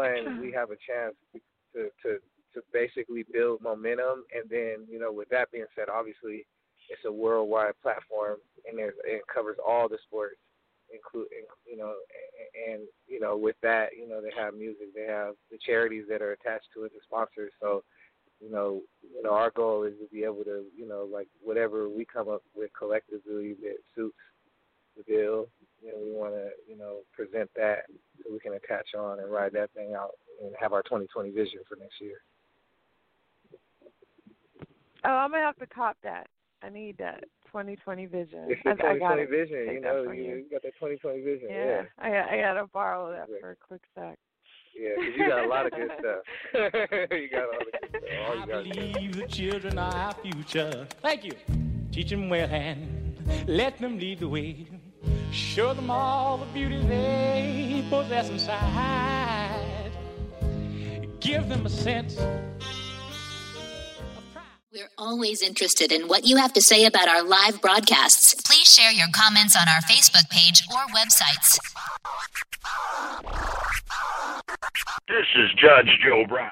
basically build momentum, and then, you know, with that being said, obviously it's a worldwide platform, and it covers all the sports, including, you know, and you know, with that, you know, they have music, they have the charities that are attached to it, the sponsors. So, you know, our goal is to be able to, you know, like whatever we come up with collectively that suits the bill, and we want to, you know, present that so we can attach on and ride that thing out and have our 2020 vision for next year. Oh, I'm gonna have to cop that. I need that 2020 vision. It's the 2020 vision. You know, you got that 2020 vision. Yeah. I gotta borrow that for a quick sec. Yeah, because you got a lot of good stuff. You got all the good stuff. I believe the children are our future. Thank you. Teach them well and let them lead the way. Show them all the beauty they possess inside. Give them a sense. We're always interested in what you have to say about our live broadcasts. Please share your comments on our Facebook page or websites. This is Judge Joe Brown.